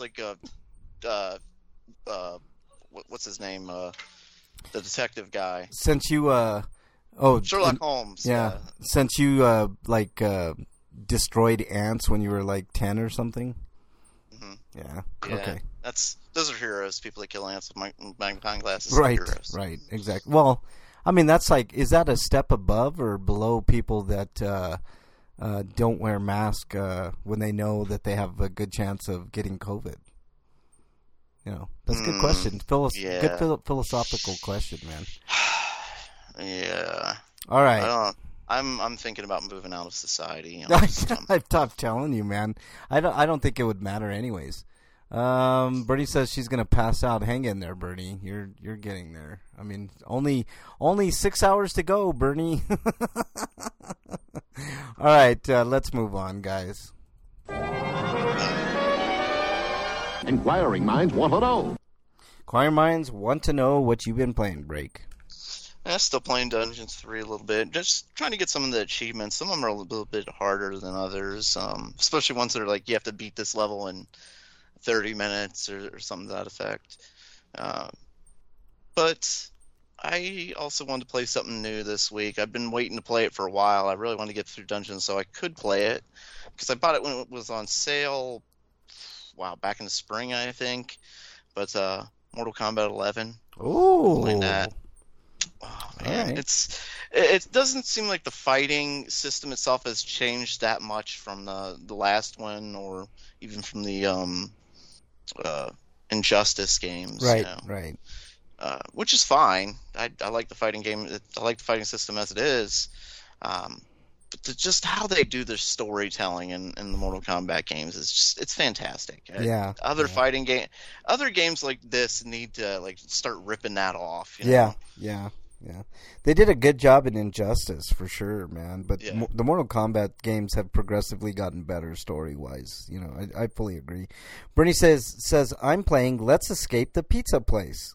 what's his name? The detective guy. Since you Sherlock Holmes. Yeah. Since you destroyed ants when you were 10 or something. Mm-hmm. Yeah. Yeah. Okay. Those are heroes. People that kill ants with magnifying glasses. Right. Are heroes. Right. Exactly. Well, I mean, that's is that a step above or below people that don't wear masks when they know that they have a good chance of getting COVID? That's a good question. Good philosophical question, man. Yeah. All right. I'm thinking about moving out of society. I'm telling you, man. I don't think it would matter anyways. Bernie says she's gonna pass out. Hang in there, Bernie. You're getting there. I mean, only 6 hours to go, Bernie. All right, let's move on, guys. Inquiring minds want to know. Inquiring minds want to know what you've been playing, Break. Still playing Dungeons 3 a little bit. Just trying to get some of the achievements. Some of them are a little bit harder than others, especially ones that are you have to beat this level in 30 minutes or something to that effect. But I also wanted to play something new this week. I've been waiting to play it for a while. I really wanted to get through Dungeons so I could play it, because I bought it when it was on sale, back in the spring, I think. But Mortal Kombat 11. Ooh. Playing that. Oh, man. Right. It doesn't seem like the fighting system itself has changed that much from the last one, or even from the Injustice games. Right, you know? right. Which is fine. I like the fighting game. I like the fighting system as it is. But just how they do their storytelling in the Mortal Kombat games it's fantastic. Yeah. Other games like this need to start ripping that off. You Yeah, know? yeah. They did a good job in Injustice for sure, man. But Yeah. the Mortal Kombat games have progressively gotten better story wise. You know, I fully agree. Bernie says I'm playing Let's Escape the Pizza Place.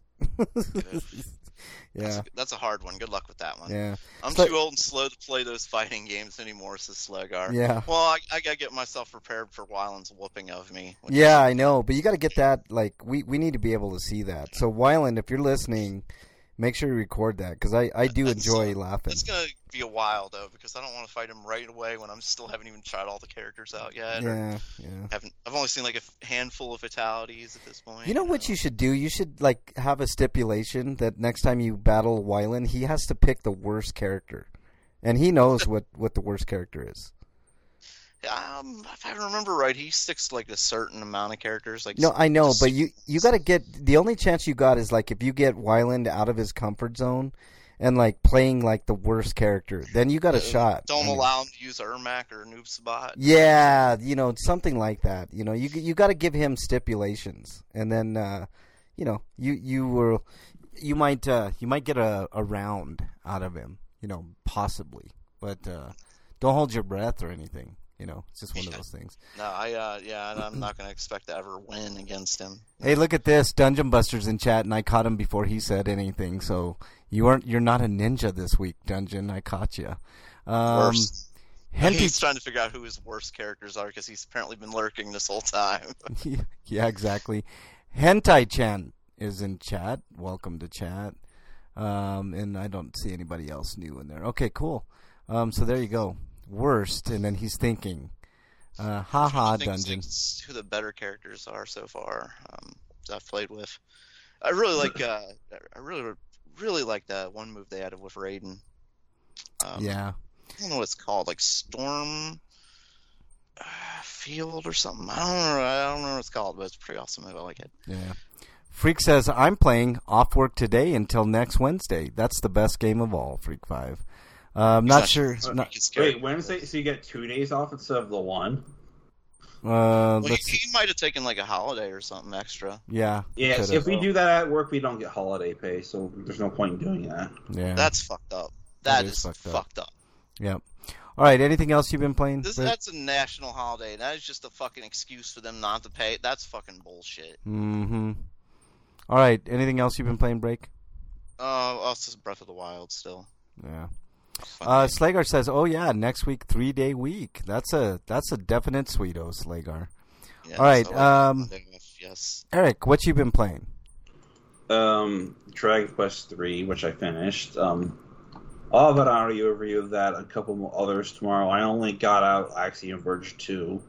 Yeah. That's a hard one. Good luck with that one. Yeah. I'm too old and slow to play those fighting games anymore, says Slegar. Yeah. Well, I gotta get myself prepared for Wyland's whooping of me. Yeah, I know, but you got to get that. We need to be able to see that. So Wyland, if you're listening, make sure you record that, because I do enjoy laughing. It's gonna be a while though, because I don't want to fight him right away when I'm still haven't even tried all the characters out yet. Yeah. I've only seen like a handful of fatalities at this point. You know what you should do? You should have a stipulation that next time you battle Wyland, he has to pick the worst character, and he knows what the worst character is. If I remember right, he sticks to like a certain amount of characters. No, I know, but you got to get the only chance you got is if you get Wyland out of his comfort zone and playing the worst character, then you got a shot. Don't allow him to use Ermac or Noob Sabat. Yeah, something like that. You got to give him stipulations, and then you might get a round out of him, possibly, but don't hold your breath or anything. It's just one of those things. No, I'm not going to expect to ever win against him. Hey, look at this. Dungeon Buster's in chat, and I caught him before he said anything. So you're not a ninja this week, Dungeon. I caught you. Worst. He's trying to figure out who his worst characters are, because he's apparently been lurking this whole time. Yeah, exactly. Hentai-chan is in chat. Welcome to chat. And I don't see anybody else new in there. Okay, cool. So there you go. Worst, and then he's thinking, haha, Dungeon. Who the better characters are so far that I've played with. I really like. I really like that one move they added with Raiden. Yeah. I don't know what it's called, like Storm Field or something. I don't know what it's called, but it's a pretty awesome move. I like it. Yeah. Freak says, I'm playing off work today until next Wednesday. That's the best game of all, Freak 5. Not sure. Wait, Wednesday? So you get 2 days off instead of the one? He might have taken like a holiday or something extra. Yeah. Yes. If we do that at work, we don't get holiday pay, so there's no point in doing that. Yeah. That's fucked up. That is fucked up. Yep. All right. Anything else you've been playing? That's a national holiday. That is just a fucking excuse for them not to pay. That's fucking bullshit. Mm-hmm. All right. Anything else you've been playing, Break? Also Breath of the Wild still. Yeah. Slagar says, "Oh yeah, next week 3-day week. That's a definite sweeto, Slagar." Yeah, all right, yes. Eric, what you been playing? Dragon Quest 3, which I finished. I'll have an audio review of that. A couple more others tomorrow. I only got out Axiom Verge 2.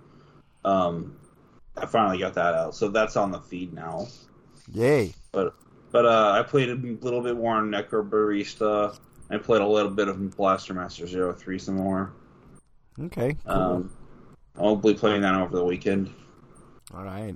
I finally got that out, so that's on the feed now. Yay! But I played a little bit more on Necro Barista. I played a little bit of Blaster Master 03 some more. Okay, cool. I'll be playing that over the weekend. All right.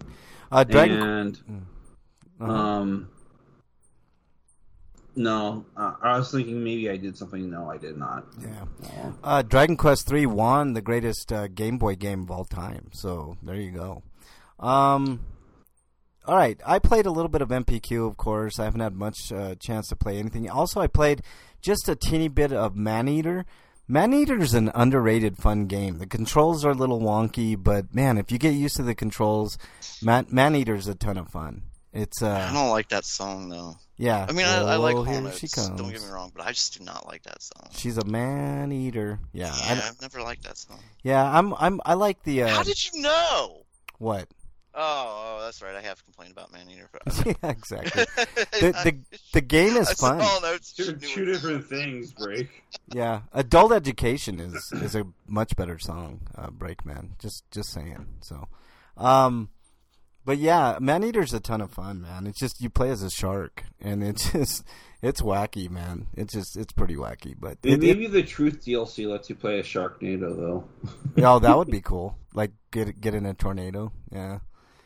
No, I was thinking maybe I did something. No, I did not. Yeah. Dragon Quest 3 won the greatest Game Boy game of all time. So there you go. All right. I played a little bit of MPQ, of course. I haven't had much chance to play anything. Also, I played just a teeny bit of Maneater. Maneater's an underrated fun game. The controls are a little wonky, but man, if you get used to the controls, Maneater's a ton of fun. It's I don't like that song though. Yeah. I mean, I like Hall Here Notes, she comes. don't get me wrong, but I just do not like that song. She's a man-eater. Yeah. I've never liked that song. Yeah, I like the How did you know? What? Oh, that's right. I have complained about Maneater. Yeah, exactly. The game is fun. Two different things, Break. Yeah, Adult Education is a much better song, Breakman. Just saying. So, but yeah, Maneater's a ton of fun, man. It's just you play as a shark, and it's wacky, man. It's pretty wacky. But maybe the Truth DLC lets you play a Sharknado though. Oh, that would be cool. Like get in a tornado. Yeah.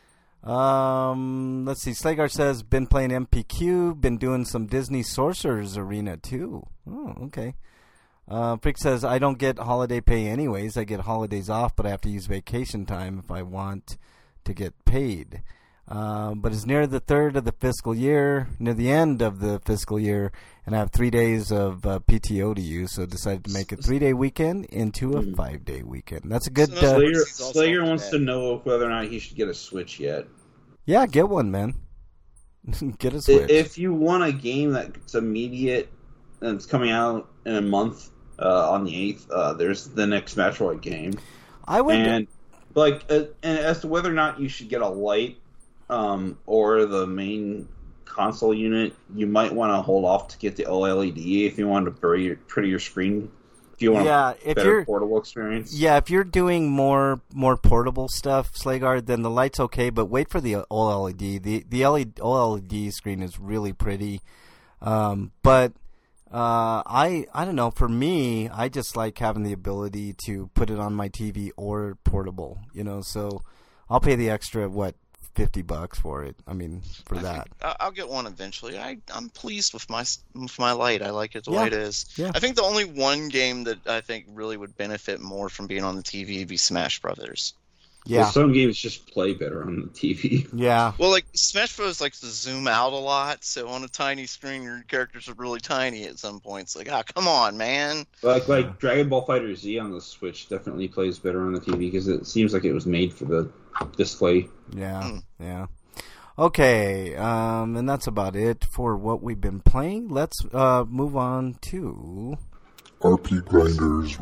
Let's see. Slagar says, been playing MPQ, been doing some Disney Sorcerer's Arena too. Oh, okay. Freak says, I don't get holiday pay anyways. I get holidays off, but I have to use vacation time if I want to get paid. But it's near the third of the fiscal year, near the end of the fiscal year, and I have 3 days of PTO to use, so decided to make a 3-day weekend into a 5-day weekend. That's a good... Slayer wants to know whether or not he should get a Switch yet. Yeah, get one, man. Get a Switch. If you want a game that's immediate and it's coming out in a month on the 8th, there's the next Metroid game. I would... And as to whether or not you should get a Lite or the main console unit, you might want to hold off to get the OLED if you want to pretty your screen. If you want a better portable experience. Yeah, if you're doing more portable stuff, Slagar, then the light's okay, but wait for the OLED. The OLED screen is really pretty. But I don't know. For me, I just like having the ability to put it on my TV or portable, so I'll pay the extra, $50 for it. I mean, for that. I'll get one eventually. I'm pleased with my Lite. I like it the way it is. Yeah. I think the only one game that I think really would benefit more from being on the TV would be Smash Brothers. Yeah. Well, some games just play better on the TV. Yeah. Well, like Smash Bros. Likes to zoom out a lot, so on a tiny screen, your characters are really tiny at some points. Like, come on, man. Like Dragon Ball Fighter Z on the Switch definitely plays better on the TV because it seems like it was made for the display. Yeah. Yeah. Okay, and that's about it for what we've been playing. Let's move on to RP Grinders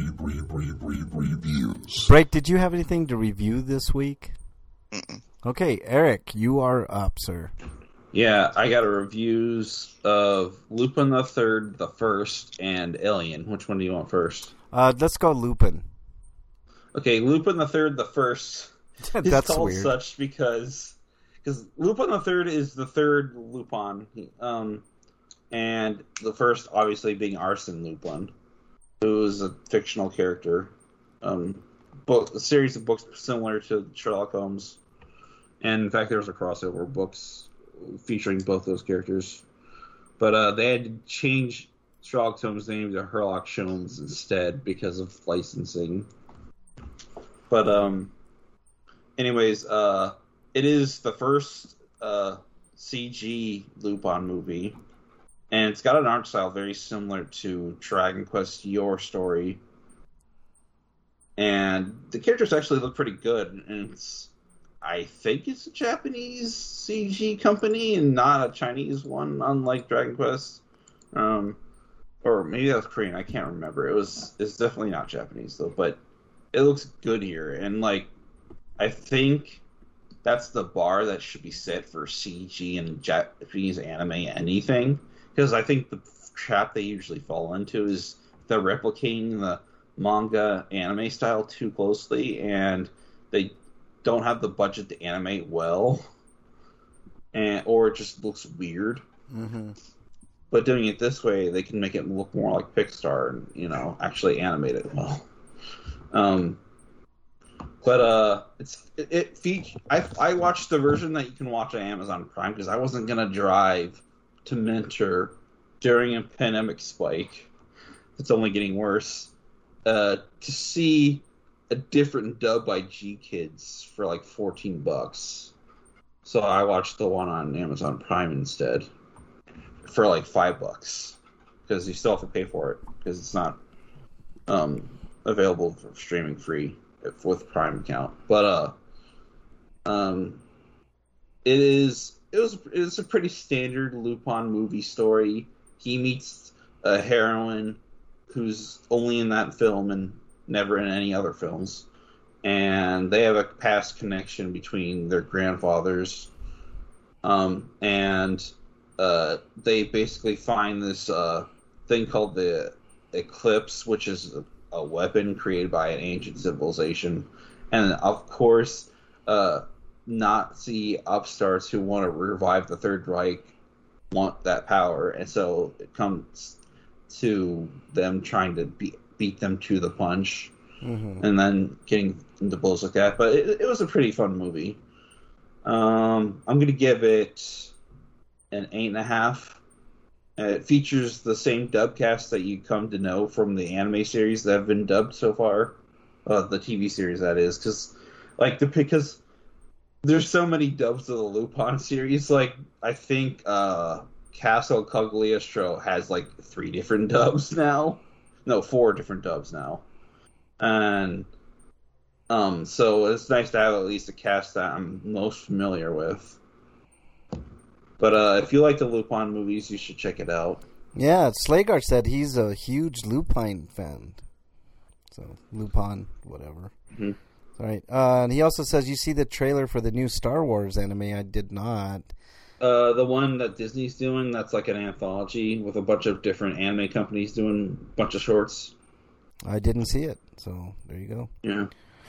reviews. Break, did you have anything to review this week? Mm-mm. Okay, Eric, you are up, sir. Yeah, I got reviews of Lupin the Third, the First, and Alien. Which one do you want first? Let's go Lupin. Okay, Lupin the Third, the First. That's called weird. Such because Lupin the Third is the third Lupin, and the first obviously being Arsène Lupin, who is a fictional character. A series of books similar to Sherlock Holmes, and in fact there was a crossover books featuring both those characters, but they had to change Sherlock Holmes' name to Sherlock Sholmes instead because of licensing. But anyways, it is the first CG Lupin movie, and it's got an art style very similar to Dragon Quest Your Story. And the characters actually look pretty good, and I think it's a Japanese CG company and not a Chinese one, unlike Dragon Quest. Or maybe that was Korean, I can't remember. It's definitely not Japanese, though, but it looks good here, and I think that's the bar that should be set for CG and Japanese anime anything, because I think the trap they usually fall into is they're replicating the manga anime style too closely, and they don't have the budget to animate well, or it just looks weird. Mm-hmm. But doing it this way, they can make it look more like Pixar and actually animate it well. But I watched the version that you can watch on Amazon Prime because I wasn't gonna drive to Mentor during a pandemic spike. It's only getting worse. To see a different dub by G-Kids for like $14. So I watched the one on Amazon Prime instead for like $5 because you still have to pay for it because it's not available for streaming free with Prime account. But it's a pretty standard Lupin movie story. He meets a heroine who's only in that film and never in any other films. and they have a past connection between their grandfathers. And they basically find this thing called the Eclipse, which is a weapon created by an ancient civilization. And of course, Nazi upstarts who want to revive the Third Reich want that power. And so it comes to them trying to beat them to the punch. Mm-hmm. And then getting into blows like that. But it was a pretty fun movie. I'm going to give it an 8.5. It features the same dub cast that you come to know from the anime series that have been dubbed so far. The TV series, that is. Because there's so many dubs of the Lupin series. Like, I think Castle Cagliostro has, 3 different dubs now. No, 4 different dubs now. And so it's nice to have at least a cast that I'm most familiar with. But if you like the Lupin movies, you should check it out. Yeah, Slagar said he's a huge Lupin fan. So, Lupin, whatever. Mm-hmm. All right. And he also says, you see the trailer for the new Star Wars anime? I did not. The one that Disney's doing, that's like an anthology with a bunch of different anime companies doing a bunch of shorts. I didn't see it, so there you go. Yeah.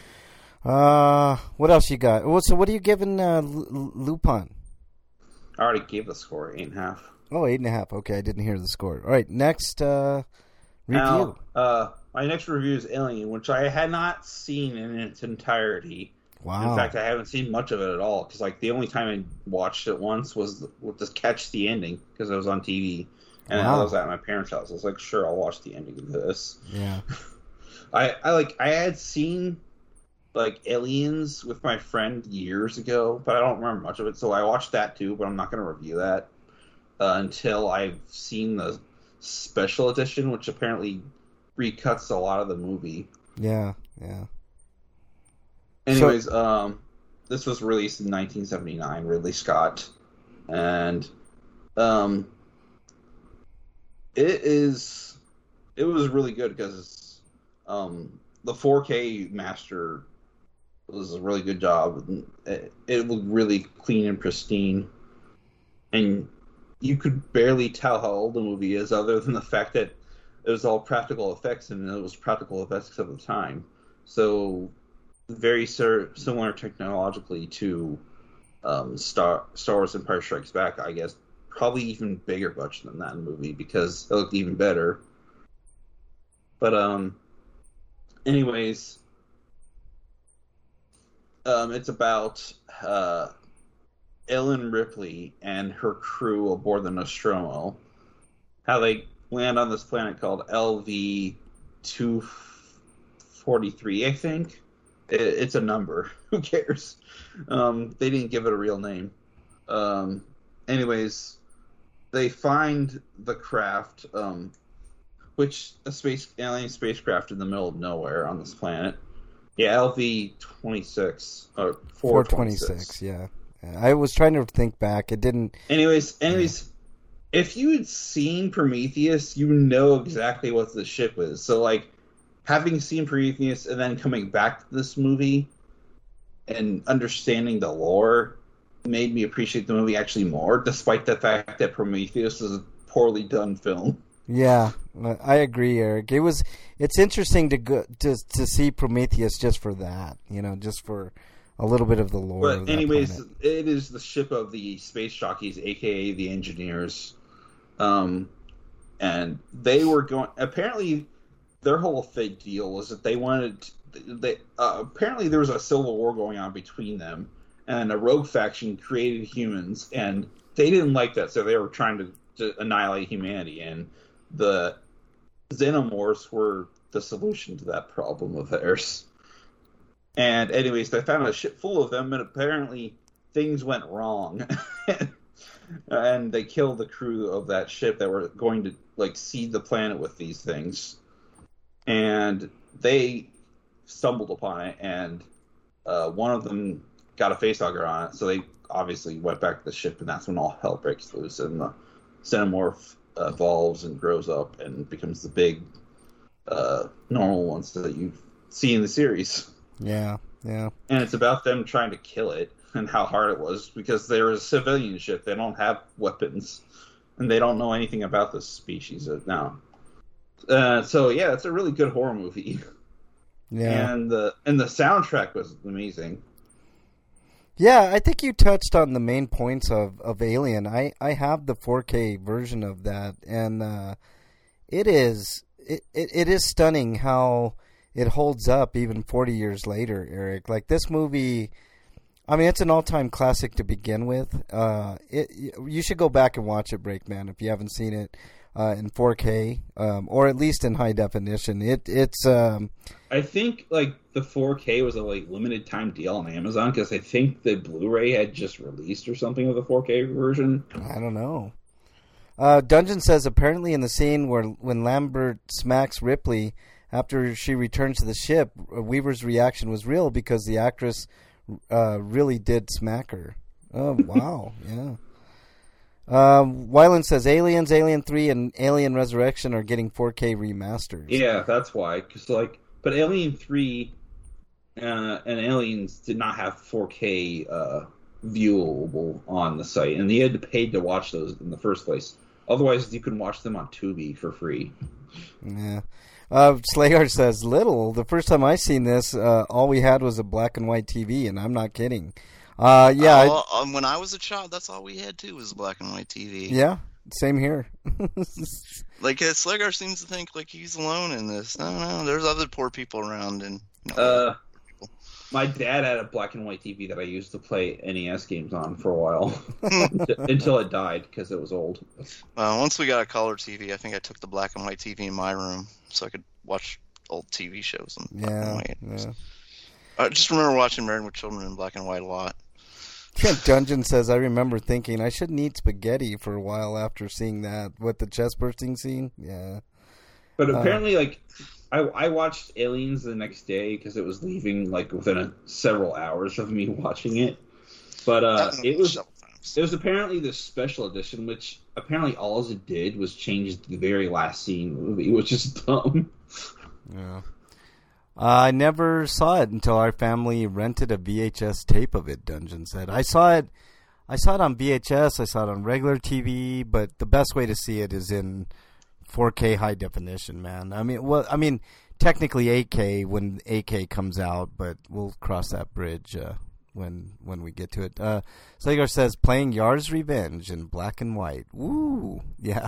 What else you got? So what are you giving Lupin? I already gave the score 8.5. Oh, 8.5. Okay, I didn't hear the score. All right, next review. Now, my next review is Alien, which I had not seen in its entirety. Wow. In fact, I haven't seen much of it at all, because the only time I watched it once was to catch the ending, because it was on TV. And I was at my parents' house. I was like, sure, I'll watch the ending of this. Yeah. I had seen Aliens with my friend years ago, but I don't remember much of it. So I watched that too, but I'm not going to review that until I've seen the special edition, which apparently recuts a lot of the movie. Yeah. Anyways, this was released in 1979, Ridley Scott, and it was really good because the 4K master was a really good job. It looked really clean and pristine, and you could barely tell how old the movie is, other than the fact that it was all practical effects, and it was practical effects of the time. So very similar technologically to Star Wars Empire Strikes Back, I guess. Probably even bigger budget than that movie because it looked even better. But anyways, it's about Ellen Ripley and her crew aboard the Nostromo. How they land on this planet called LV-243, I think. It's a number. Who cares? They didn't give it a real name. Anyways, they find the craft, which alien spacecraft in the middle of nowhere on this planet. Yeah, LV-26 or 426. Yeah. I was trying to think back. It didn't. Anyways, if you had seen Prometheus, you know exactly what the ship is. So, having seen Prometheus and then coming back to this movie and understanding the lore made me appreciate the movie actually more, despite the fact that Prometheus is a poorly done film. Yeah, I agree, Eric. It's interesting to see Prometheus just for that, just for a little bit of the lore. But anyways, it is the ship of the space jockeys, aka the engineers, and they were going. Apparently, their whole fake deal was that they wanted. Apparently, there was a civil war going on between them, and a rogue faction created humans, and they didn't like that, so they were trying to annihilate humanity, and the xenomorphs were the solution to that problem of theirs. And anyways, they found a ship full of them, and apparently things went wrong. And they killed the crew of that ship that were going to seed the planet with these things. And they stumbled upon it, and one of them got a facehugger on it, so they obviously went back to the ship, and that's when all hell breaks loose, and the xenomorph evolves and grows up and becomes the big normal ones that you see in the series. Yeah. And it's about them trying to kill it and how hard it was because they're a civilian ship. They don't have weapons, and they don't know anything about this species now. So yeah, it's a really good horror movie. Yeah. And the soundtrack was amazing. Yeah, I think you touched on the main points of Alien. I have the 4K version of that, and it is stunning how it holds up even 40 years later, Eric. Like, this movie, I mean, it's an all-time classic to begin with. You should go back and watch it, Breakman, if you haven't seen it in 4K, or at least in high definition. It's I think like the 4K was a limited time deal on Amazon because I think the Blu-ray had just released or something of the 4K version. I don't know. Dungeon says apparently in the scene when Lambert smacks Ripley after she returns to the ship, Weaver's reaction was real because the actress really did smack her. Oh, wow. Yeah. Wyland says Aliens, Alien 3, and Alien Resurrection are getting 4K remasters. Yeah, that's why. But Alien 3 and Aliens did not have 4K viewable on the site, and you had to pay to watch those in the first place. Otherwise, you can watch them on Tubi for free. Yeah. Slagar says, Little, the first time I seen this, all we had was a black and white TV, and I'm not kidding. When I was a child, that's all we had too was a black and white TV. Yeah, same here. Slagar seems to think like he's alone in this. No, there's other poor people around, and my dad had a black and white TV that I used to play NES games on for a while until it died because it was old. Once we got a color TV, I think I took the black and white TV in my room so I could watch old TV shows in black and white. Yeah. I just remember watching Married with Children in black and white a lot. Dungeon says, I remember thinking I shouldn't eat spaghetti for a while after seeing that. What, the chest bursting scene? Yeah. But apparently, I watched Aliens the next day because it was leaving, within several hours of me watching it. But it was apparently the special edition, which apparently all it did was change the very last scene of the movie, which is dumb. Yeah. I never saw it until our family rented a VHS tape of it, Dungeon said. I saw it on VHS, I saw it on regular TV, but the best way to see it is in 4K high definition, man. I mean, technically 8K when 8K comes out, but we'll cross that bridge when we get to it. Slagar says, playing Yar's Revenge in black and white. Woo! Yeah.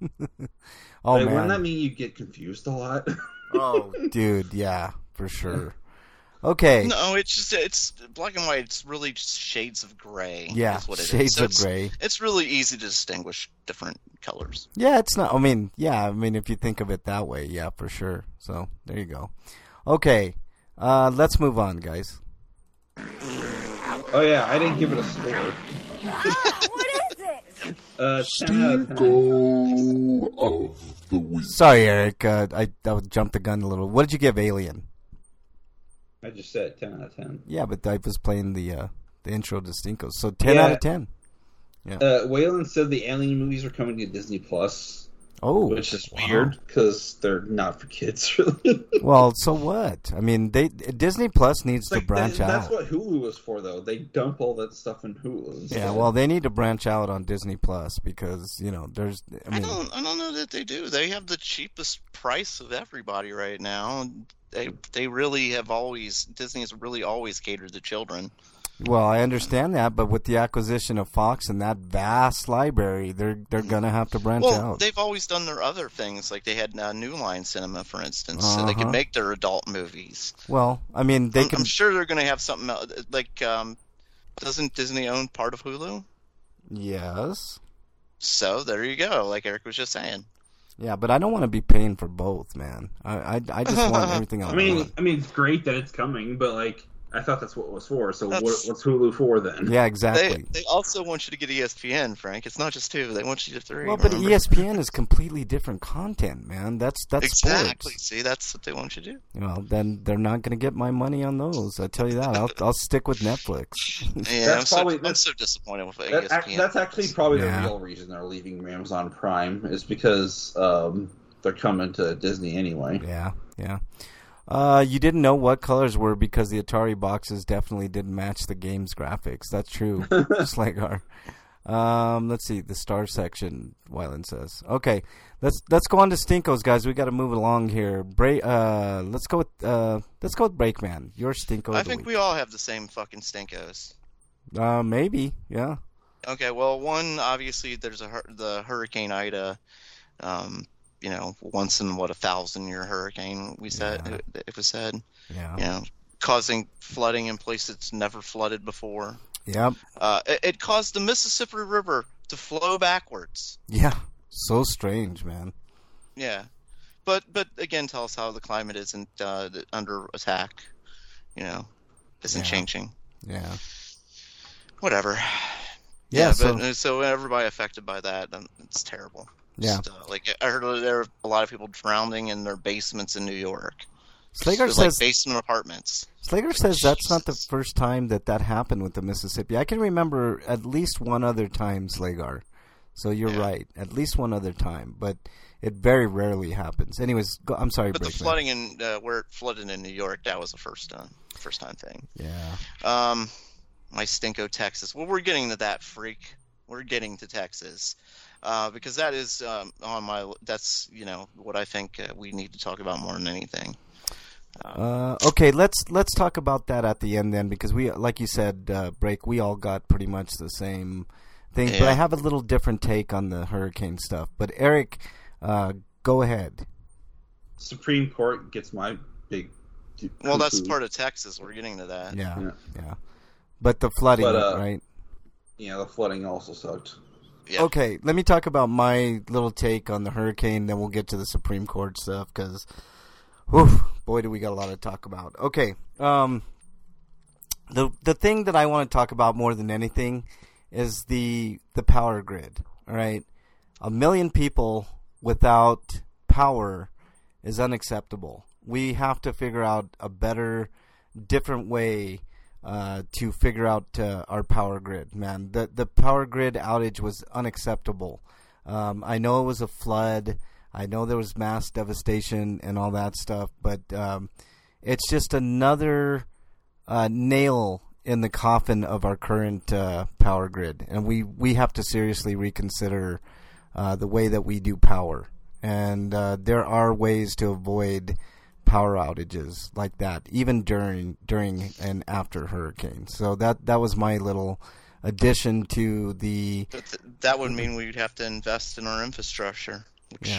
Oh, man. Wouldn't that mean you get confused a lot? Oh, dude, yeah, for sure. Okay. No, it's black and white. It's really just shades of gray. Yeah, is what it shades is. So of gray. It's really easy to distinguish different colors. Yeah, it's not. I mean, if you think of it that way, yeah, for sure. So there you go. Okay, let's move on, guys. Oh yeah, I didn't give it a score. What is it? 10 out of 10. Steve-O of the week. Sorry, Eric. I jumped the gun a little. What did you give Alien? I just said 10 out of 10. Yeah, but I was playing the intro to Stinkos, so 10 out of 10. Yeah. Wayland said the Alien movies are coming to Disney Plus. Oh, which is weird because they're not for kids, really. Well, so what? I mean, Disney Plus needs to branch out. That's what Hulu is for, though. They dump all that stuff in Hulu. Yeah, well, they need to branch out on Disney Plus because there's. I don't know that they do. They have the cheapest price of everybody right now. They really have always Disney has really always catered to children. Well, I understand that, but with the acquisition of Fox and that vast library, they're gonna have to branch out. Well, they've always done their other things, like they had New Line Cinema, for instance, so they can make their adult movies. Well, I mean, I'm sure they're gonna have something else. Like, doesn't Disney own part of Hulu? Yes. So there you go. Like Eric was just saying. Yeah, but I don't want to be paying for both, man. I just want everything else. I mean, it's great that it's coming, but I thought that's what it was for. So what's Hulu for then? Yeah, exactly. They also want you to get ESPN, Frank. It's not just 2. They want you to 3. Well, but ESPN is completely different content, man. That's exactly. Sports. See, that's what they want you to do. Well, then they're not going to get my money on those. I tell you that. I'll stick with Netflix. Yeah, I'm so disappointed with ESPN. That's actually probably the real reason they're leaving Amazon Prime is because they're coming to Disney anyway. Yeah. You didn't know what colors were because the Atari boxes definitely didn't match the game's graphics. That's true. Just like our. Let's see the star section. Wyland says, "Okay, let's go on to Stinkos, guys. We got to move along here. Let's go with Breakman. Your Stinko. I think we all have the same fucking Stinkos. Maybe, yeah. Okay, well, one obviously there's the Hurricane Ida. Once in 1,000-year hurricane. It was said. Yeah. Causing flooding in places it's never flooded before. Yep. It caused the Mississippi River to flow backwards. Yeah. So strange, man. Yeah. But again, tell us how the climate isn't under attack. Isn't changing. Yeah. Whatever. Yeah. So everybody affected by that, it's terrible. Yeah. I heard there were a lot of people drowning in their basements in New York. Slager says basement apartments. Slager says that's not the first time that happened with the Mississippi. I can remember at least one other time, Slager. So you're right, at least one other time, but it very rarely happens. Anyways, I'm sorry, but Breakman. The flooding in where it flooded in New York, that was the first time thing. Yeah. My Stinko, Texas. Well, we're getting to that, freak. We're getting to Texas. Because that is on my. That's what I think we need to talk about more than anything. Okay, let's talk about that at the end then, because we, like you said, Break. We all got pretty much the same thing, but I have a little different take on the hurricane stuff. But Eric, go ahead. Supreme Court gets my big. Well, that's part of Texas. We're getting to that. Yeah. But the flooding, right? Yeah, the flooding also sucked. Yeah. Okay, let me talk about my little take on the hurricane, then we'll get to the Supreme Court stuff, because, boy, do we got a lot to talk about. Okay, the thing that I want to talk about more than anything is the power grid, all right? 1 million people without power is unacceptable. We have to figure out a better, different way to figure out our power grid, man. The power grid outage was unacceptable. I know it was a flood. I know there was mass devastation and all that stuff, but it's just another nail in the coffin of our current power grid, and we have to seriously reconsider the way that we do power. And there are ways to avoid power outages like that, even during and after hurricanes. So that was my little addition to the. But that would mean we'd have to invest in our infrastructure, which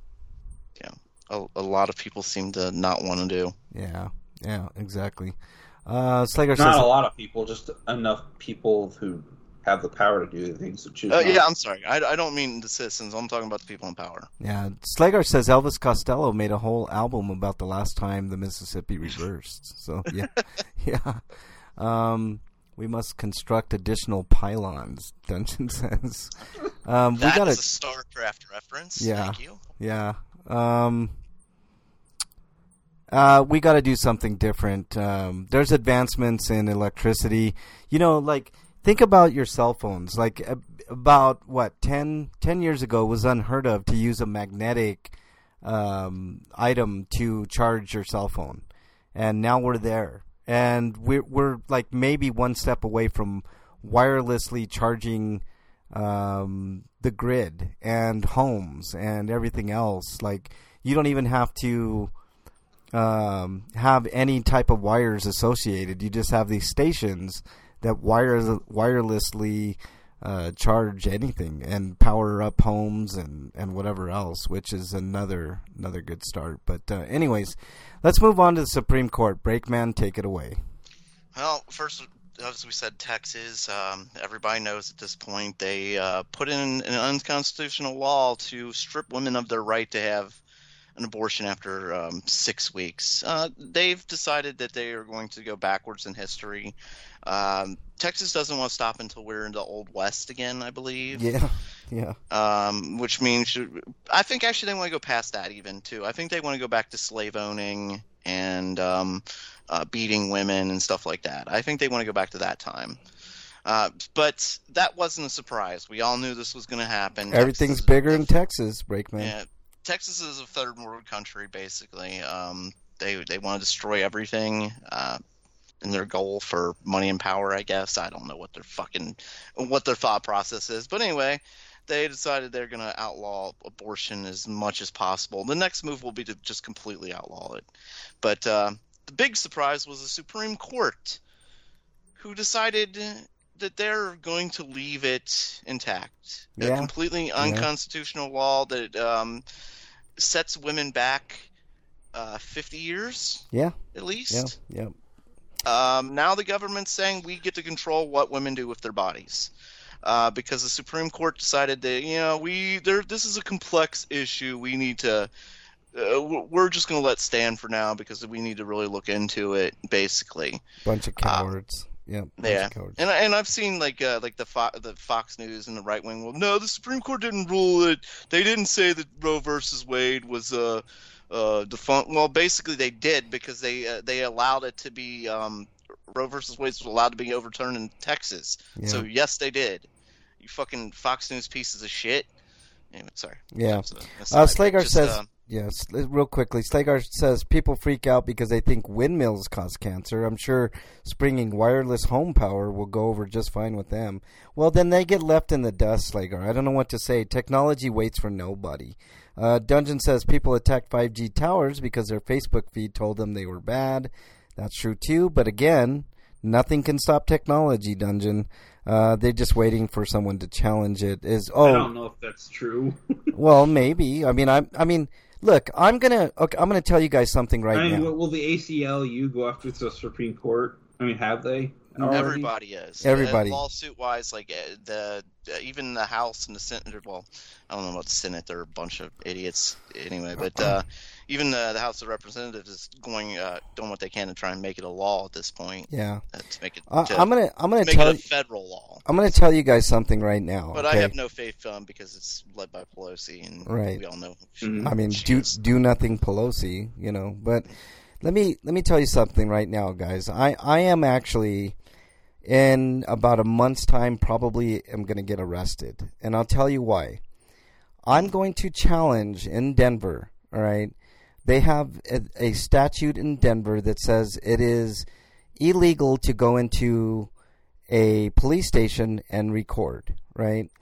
a lot of people seem to not want to do. Yeah, exactly. Slager Not says, a lot of people, just enough people who have the power to do the things to choose. Yeah, I'm sorry. I don't mean the citizens. I'm talking about the people in power. Yeah, Slager says Elvis Costello made a whole album about the last time the Mississippi reversed. So yeah. We must construct additional pylons. Dungeon says. That is a StarCraft reference. Yeah. Thank you. Yeah. We got to do something different. There's advancements in electricity. Think about your cell phones. Like about 10 years ago, it was unheard of to use a magnetic item to charge your cell phone, and now we're there. And we're like maybe one step away from wirelessly charging the grid and homes and everything else. Like you don't even have to have any type of wires associated. You just have these stations that wirelessly charge anything and power up homes and whatever else, which is another good start. But anyways, let's move on to the Supreme Court. Breakman, take it away. Well, first, as we said, Texas, everybody knows at this point, they put in an unconstitutional law to strip women of their right to have an abortion after 6 weeks. They've decided that they are going to go backwards in history. Texas doesn't want to stop until we're in the Old West again, I believe. Yeah. Which means I think actually they want to go past that even too. I think they want to go back to slave owning and beating women and stuff like that. I think they want to go back to that time. But that wasn't a surprise. We all knew this was going to happen. Everything's bigger in Texas, Breakman. Yeah, Texas is a third world country, basically. they want to destroy everything in their goal for money and power, I guess. I don't know what their thought process is. But anyway, they decided they're going to outlaw abortion as much as possible. The next move will be to just completely outlaw it. But the big surprise was the Supreme Court, who decided that they're going to leave it intact. Yeah. A completely unconstitutional law that sets women back 50 years, at least. Yeah. Now the government's saying we get to control what women do with their bodies, because the Supreme Court decided that this is a complex issue. We need to. We're just going to let stand for now because we need to really look into it. Basically, bunch of cowards. Yeah. And I've seen like the Fox News and the right wing. Well, no, the Supreme Court didn't rule it. They didn't say that Roe versus Wade was defunct. Well, basically they did, because they allowed it to be Roe versus Wade was allowed to be overturned in Texas. Yeah. So yes, they did. You fucking Fox News pieces of shit. Anyway, sorry. Yeah. Slagar says. Yes, real quickly. Slagar says people freak out because they think windmills cause cancer. I'm sure springing wireless home power will go over just fine with them. Well, then they get left in the dust, Slagar. I don't know what to say. Technology waits for nobody. Dungeon says people attacked 5G towers because their Facebook feed told them they were bad. That's true, too. But again, nothing can stop technology, Dungeon. They're just waiting for someone to challenge it. I don't know if that's true. Well, maybe. I mean. Look, I'm gonna tell you guys something now. Will the ACLU go after the Supreme Court? I mean, have they? Already? Everybody is. Everybody. Lawsuit-wise, like even the House and the Senate. Well, I don't know about the Senate; they're a bunch of idiots anyway. But even the House of Representatives is doing what they can to try and make it a law at this point. Yeah. To make it. I'm gonna make it a federal law. I'm gonna tell you guys something right now. But okay? I have no faith because it's led by Pelosi, and we all know. I mean, do nothing, Pelosi. But let me tell you something right now, guys. I am actually, in about a month's time, probably am going to get arrested. And I'll tell you why. I'm going to challenge in Denver, all right? They have a statute in Denver that says it is illegal to go into a police station and record, right?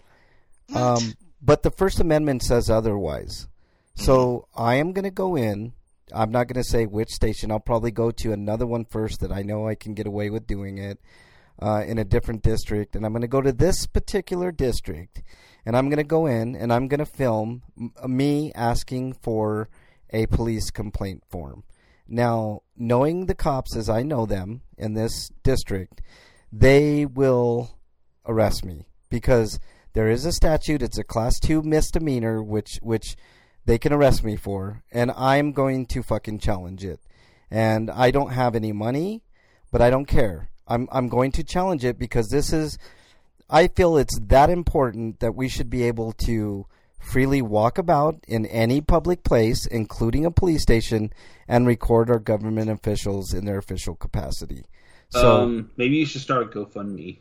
But the First Amendment says otherwise. So I am going to go in. I'm not going to say which station. I'll probably go to another one first that I know I can get away with doing it in a different district. And I'm going to go to this particular district, and I'm going to go in, and I'm going to film me asking for a police complaint form. Now, knowing the cops as I know them in this district, they will arrest me because there is a statute. It's a Class 2 misdemeanor, which they can arrest me for, and I'm going to fucking challenge it. And I don't have any money, but I don't care. I'm going to challenge it because I feel it's that important that we should be able to freely walk about in any public place, including a police station, and record our government officials in their official capacity. So maybe you should start a GoFundMe.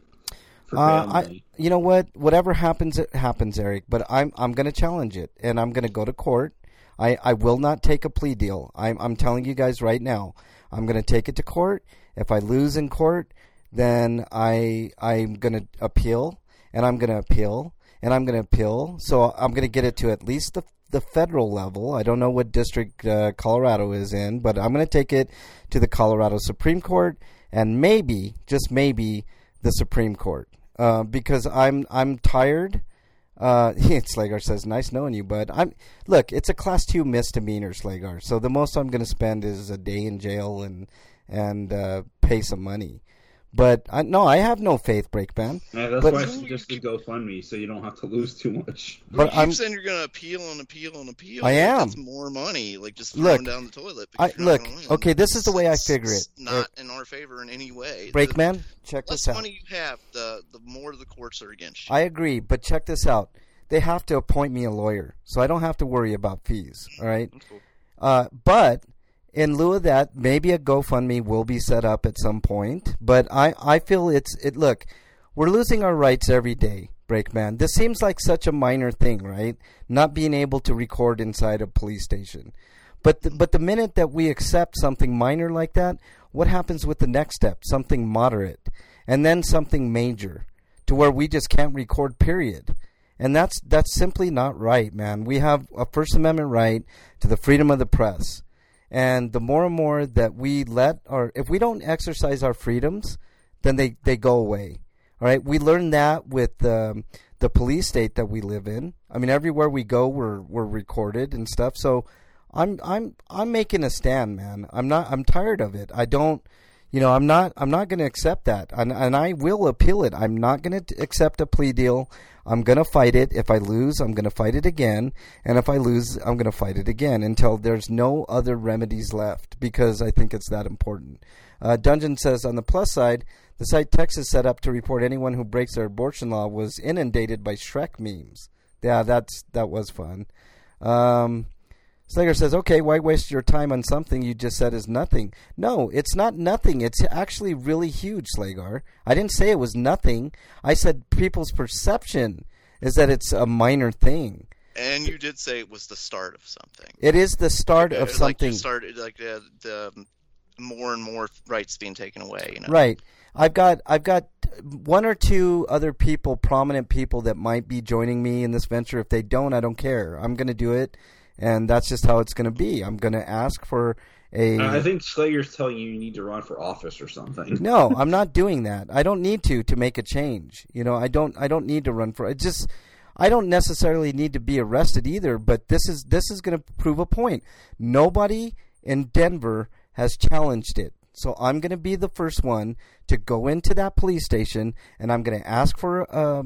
You know what? Whatever happens, it happens, Eric. But I'm going to challenge it, and I'm going to go to court. I will not take a plea deal. I'm telling you guys right now. I'm going to take it to court. If I lose in court, then I'm going to appeal, and I'm going to appeal, and I'm going to appeal. So I'm going to get it to at least the federal level. I don't know what district Colorado is in, but I'm going to take it to the Colorado Supreme Court, and maybe, just maybe, the Supreme Court. Because I'm tired. Slagar says, "Nice knowing you, bud." Look, it's a Class 2 misdemeanor, Slagar. So the most I'm going to spend is a day in jail and pay some money. But I have no faith, Breakman. Yeah, that's why I suggested GoFundMe, so you don't have to lose too much. But you keep saying you're going to appeal and appeal and appeal. I am. That's more money, just throwing down the toilet. Okay, this is the way I figure it. It's not in our favor in any way. Breakman, check this out. The less money you have, the more the courts are against you. I agree, but check this out. They have to appoint me a lawyer, so I don't have to worry about fees, all right? That's cool. But in lieu of that, maybe a GoFundMe will be set up at some point. But I feel look, we're losing our rights every day, Breakman. This seems like such a minor thing, right? Not being able to record inside a police station. But the minute that we accept something minor like that, what happens with the next step? Something moderate, and then something major, to where we just can't record, period. And that's simply not right, man. We have a First Amendment right to the freedom of the press. And the more and more that we if we don't exercise our freedoms, then they go away. All right, we learned that with the police state that we live in. I mean, everywhere we go, we're recorded and stuff. So I'm making a stand, man. I'm tired of it. I'm not going to accept that, and I will appeal it. I'm not going to accept a plea deal. I'm going to fight it. If I lose, I'm going to fight it again, and if I lose, I'm going to fight it again until there's no other remedies left, because I think it's that important. Dungeon says, on the plus side, the site Texas set up to report anyone who breaks their abortion law was inundated by Shrek memes. Yeah, that was fun. Slager says, okay, why waste your time on something you just said is nothing? No, it's not nothing. It's actually really huge, Slagar. I didn't say it was nothing. I said people's perception is that it's a minor thing. And you did say it was the start of something. It is the start of something. The more and more rights being taken away. You know? Right. I've got one or two other people, prominent people, that might be joining me in this venture. If they don't, I don't care. I'm going to do it. And that's just how it's going to be. I'm going to ask for a... I think Slager's telling you need to run for office or something. No, I'm not doing that. I don't need to make a change. You know, I don't need to run for... I don't necessarily need to be arrested either, but this is going to prove a point. Nobody in Denver has challenged it. So I'm going to be the first one to go into that police station, and I'm going to ask for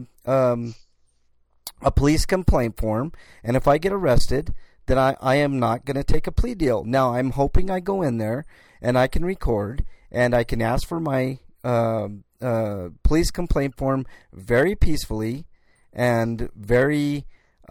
a police complaint form, and if I get arrested, then I am not going to take a plea deal. Now, I'm hoping I go in there and I can record and I can ask for my police complaint form very peacefully and very,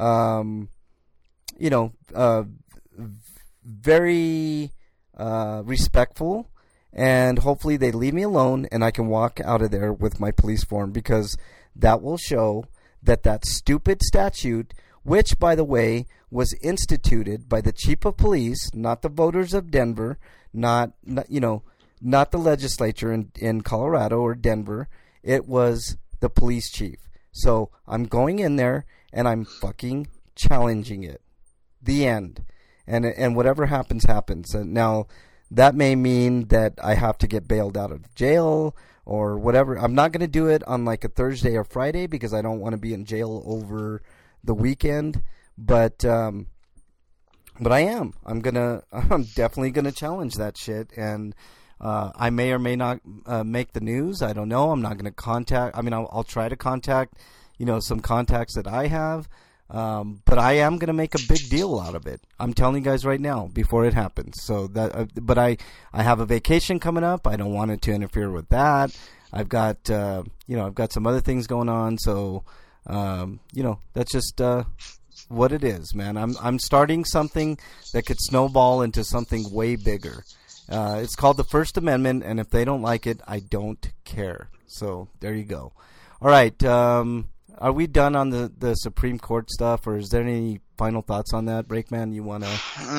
very respectful. And hopefully they leave me alone and I can walk out of there with my police form, because that will show that stupid statute, which, by the way, was instituted by the chief of police, not the voters of Denver, not the legislature in Colorado or Denver. It was the police chief. So I'm going in there and I'm fucking challenging it. The end. And whatever happens, happens. Now, that may mean that I have to get bailed out of jail or whatever. I'm not going to do it on like a Thursday or Friday because I don't want to be in jail over the weekend. But I am. I'm definitely gonna challenge that shit, and I may or may not make the news. I don't know. I'm not gonna contact. I mean, I'll try to contact, some contacts that I have. But I am gonna make a big deal out of it. I'm telling you guys right now before it happens. So that, but I have a vacation coming up. I don't want it to interfere with that. I've got I've got some other things going on. So that's just what it is, man. I'm starting something that could snowball into something way bigger. It's called the First Amendment, and if they don't like it, I don't care. So there you go. All right. Are we done on the Supreme Court stuff, or is there any final thoughts on that, Breakman? You want to?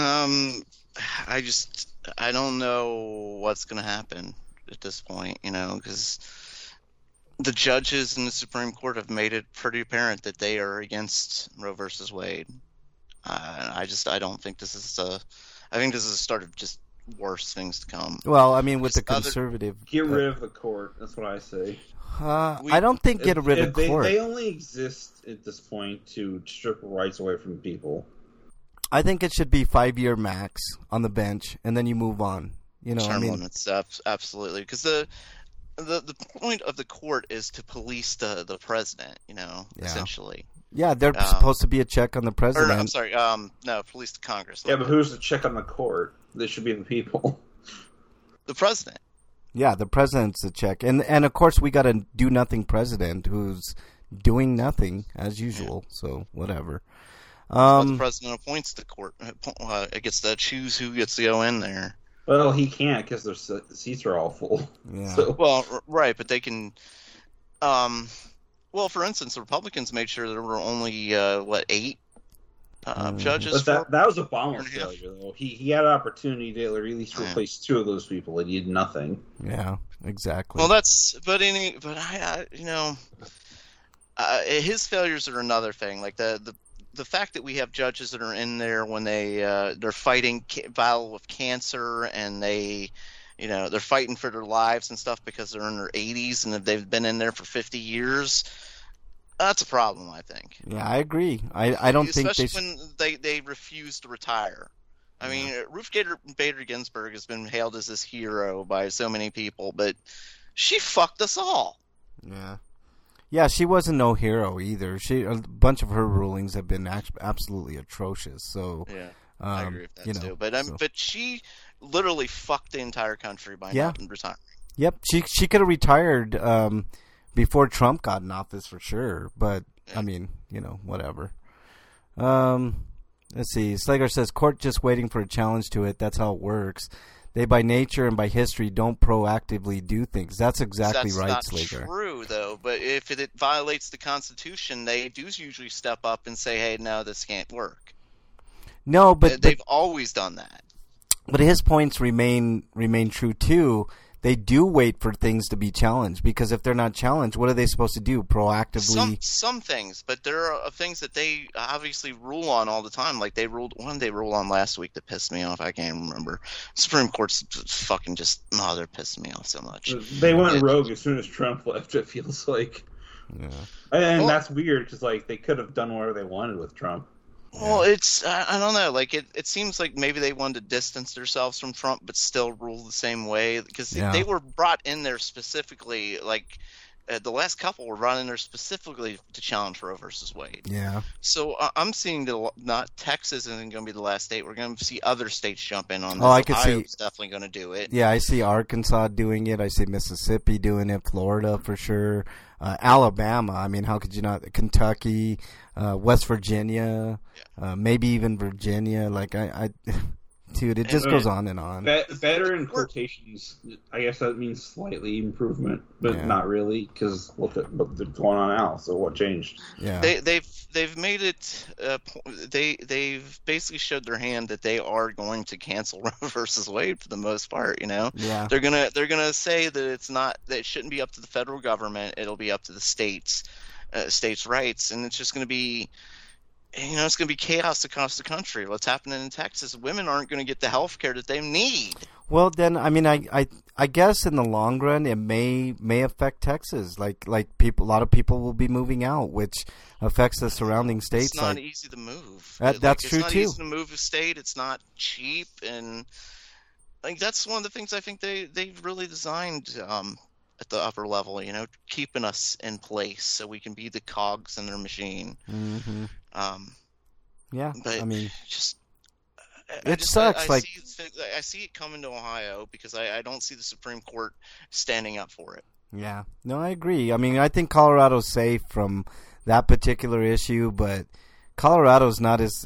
I don't know what's going to happen at this point, because the judges in the Supreme Court have made it pretty apparent that they are against Roe versus Wade. I don't think this is I think this is the start of just worse things to come. Well, I mean, with the conservative, get rid of the court. That's what I say. I don't think get rid of the court. They only exist at this point to strip rights away from people. I think it should be 5-year max on the bench, and then you move on. Term limits, absolutely, because the point of the court is to police the president, essentially. Yeah, they're supposed to be a check on the president. No, I'm sorry, no, police the Congress. Yeah, but who's the check on the court? They should be the people. The president. Yeah, the president's the check. And of course, we got a do-nothing president who's doing nothing, as usual, so whatever. The president appoints the court. Gets to choose who gets to go in there. Well, he can't because their seats are all full. Yeah. So. Well, right, but they can. Well, for instance, the Republicans made sure there were only 8 judges. But that was Obama's failure, though. He had an opportunity to at least replace two of those people, and he did nothing. Yeah, exactly. Well, his failures are another thing. Like the fact that we have judges that are in there when they're fighting battle with cancer, and they're fighting for their lives and stuff because they're in their 80s and they've been in there for 50 years. That's a problem, I think. Yeah, I agree. I don't think especially when they refuse to retire. I mean, Ruth Bader Ginsburg has been hailed as this hero by so many people, but she fucked us all. Yeah. Yeah, she wasn't no hero either. A bunch of her rulings have been absolutely atrocious. So yeah, I agree with that too. But she literally fucked the entire country by not retiring. Yep, she could have retired before Trump got in office for sure. But I mean, whatever. Let's see. Slager says court just waiting for a challenge to it. That's how it works. They, by nature and by history, don't proactively do things. That's exactly right, Slager. That's true, though. But if it violates the Constitution, they do usually step up and say, hey, no, this can't work. No, but they've always done that. But his points remain true, too. They do wait for things to be challenged, because if they're not challenged, what are they supposed to do? Proactively? Some things, but there are things that they obviously rule on all the time. Like they ruled on last week that pissed me off. I can't remember. Supreme Court's fucking they're pissing me off so much. They went rogue as soon as Trump left, it feels like. Yeah. And that's weird, because they could have done whatever they wanted with Trump. Well, it's I don't know. Like it seems like maybe they wanted to distance themselves from Trump, but still rule the same way, because they were brought in there specifically. Like the last couple were brought in there specifically to challenge Roe versus Wade. Yeah. So I'm seeing not Texas isn't going to be the last state. We're going to see other states jump in on this. I can see. Ohio's definitely going to do it. Yeah, I see Arkansas doing it. I see Mississippi doing it. Florida for sure. Alabama. I mean, how could you not? Kentucky, West Virginia, maybe even Virginia. Like dude, it just goes on and on. Better in quotations. I guess that means slightly improvement, but not really, because what's going on now? So what changed? Yeah, they've made it. They've basically showed their hand that they are going to cancel Roe versus Wade for the most part. Yeah, they're gonna say that it shouldn't be up to the federal government. It'll be up to the states' rights, and it's just going to be. It's going to be chaos across the country. What's happening in Texas? Women aren't going to get the health care that they need. Well, then, I mean, I guess in the long run, it may affect Texas. Like a lot of people will be moving out, which affects the surrounding states. It's not easy to move. That's true too. It's not easy to move a state. It's not cheap, and that's one of the things I think they've really designed at the upper level. Keeping us in place so we can be the cogs in their machine. Mm-hmm. Yeah, but I mean, it sucks. I see it coming to Ohio, because I don't see the Supreme Court standing up for it. Yeah, no, I agree. I mean, I think Colorado's safe from that particular issue, but Colorado's not as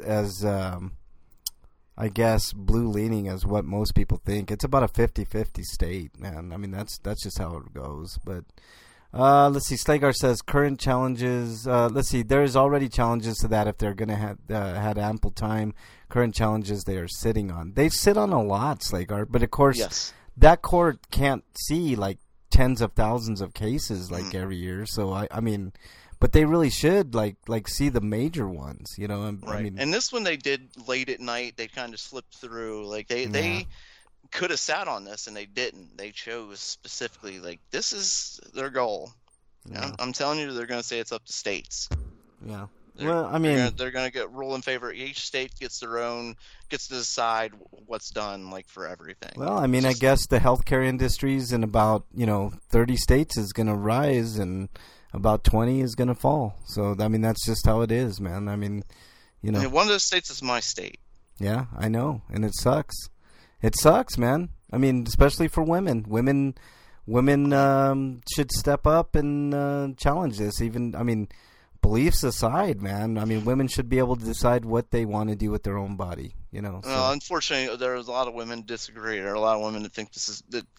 I guess blue leaning as what most people think. It's about a 50-50 state, man. I mean, that's just how it goes, but. Let's see. Slagar says current challenges. Let's see. There is already challenges to that if they're going to have had ample time. Current challenges they are sitting on. They sit on a lot, Slagar. But of course, that court can't see like tens of thousands of cases like every year. So I mean, but they really should like see the major ones. Right. I mean, and this one they did late at night. They kind of slipped through. Like they could have sat on this, and they didn't. They chose specifically, this is their goal. Yeah. I'm telling you, they're going to say it's up to states. Yeah. Well, I mean, they're going to get rule in favor. Each state gets to decide what's done, for everything. Well, I mean, I guess the healthcare industries in about 30 states is going to rise, and about 20 is going to fall. So I mean, that's just how it is, man. I mean, one of those states is my state. Yeah, I know, and it sucks. It sucks, man. I mean, especially for women. Women should step up and challenge this. Even, I mean, beliefs aside, man. I mean, women should be able to decide what they want to do with their own body. So. Well, unfortunately, there's a lot of women disagree. There are a lot of women that think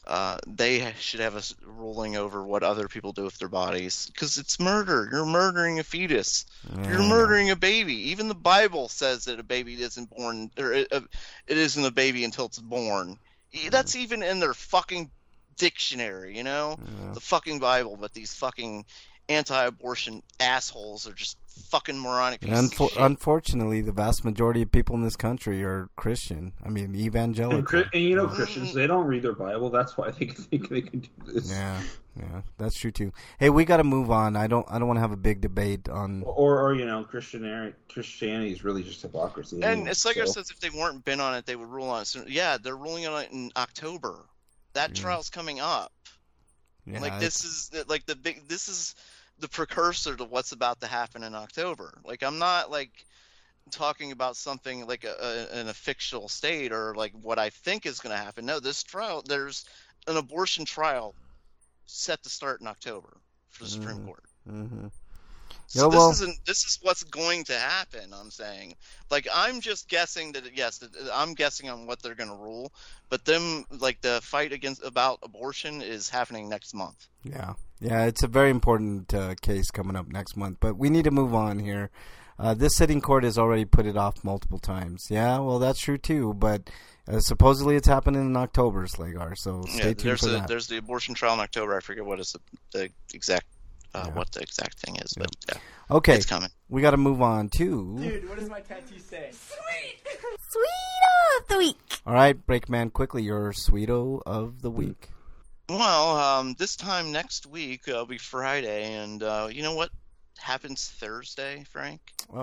they should have a ruling over what other people do with their bodies, because it's murder. You're murdering a fetus. You're murdering a baby. Even the Bible says that a baby isn't born, or it isn't a baby until it's born. That's even in their fucking dictionary, you know? The fucking Bible. But these fucking anti-abortion assholes are just fucking moronic pieces of shit. Unfortunately, the vast majority of people in this country are Christian. I mean, evangelical. And you know, Christians, they don't read their Bible. That's why they think they can do this. Yeah, that's true too. Hey, we got to move on. I don't want to have a big debate on. Or you know, Christianity is really just hypocrisy. And anyway, it's like I said, if they weren't been on it, they would rule on it soon. Yeah, they're ruling on it in October. That trial's coming up. Yeah, like this is like this is the precursor to what's about to happen in October. Like, I'm not like talking about something like in a fictional state or like what I think is going to happen. No, this trial, there's an abortion trial set to start in October for the Supreme Court. Mm-hmm. So this is what's going to happen. I'm saying, like, I'm just guessing that I'm guessing on what they're going to rule, but them, like, the fight about abortion is happening next month. Yeah, it's a very important case coming up next month, but we need to move on here. This sitting court has already put it off multiple times. Yeah, well, that's true too, but supposedly it's happening in October, Slagar, so stay tuned for that. There's the abortion trial in October. I forget what is the exact what the exact thing is, but okay, it's coming. We got to move on to. Dude, what does my tattoo say? Sweeto of the week. All right, Breakman, quickly, your Sweeto of the week. Well, this time next week will be Friday, and you know what happens Thursday, Frank?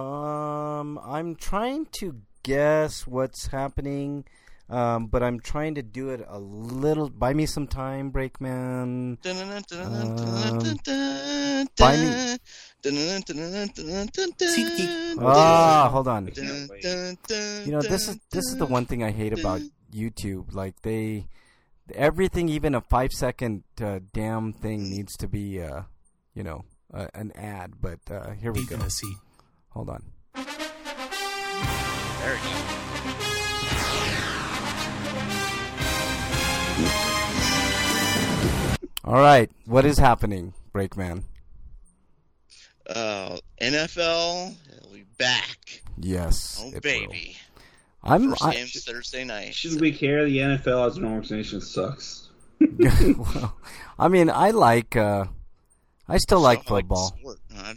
I'm trying to guess what's happening. But I'm trying to do it a little. Buy me some time, Breakman. Buy me. Hold on. You know, this is the one thing I hate about YouTube. Like everything, even a 5-second damn thing needs to be, an ad. But here we go. Hold on. There you go. All right, what is happening, Breakman? NFL will be back. Yes. Oh, baby. First game's Thursday night. Should we care? The NFL as an organization sucks. Well, I mean, I still like football. I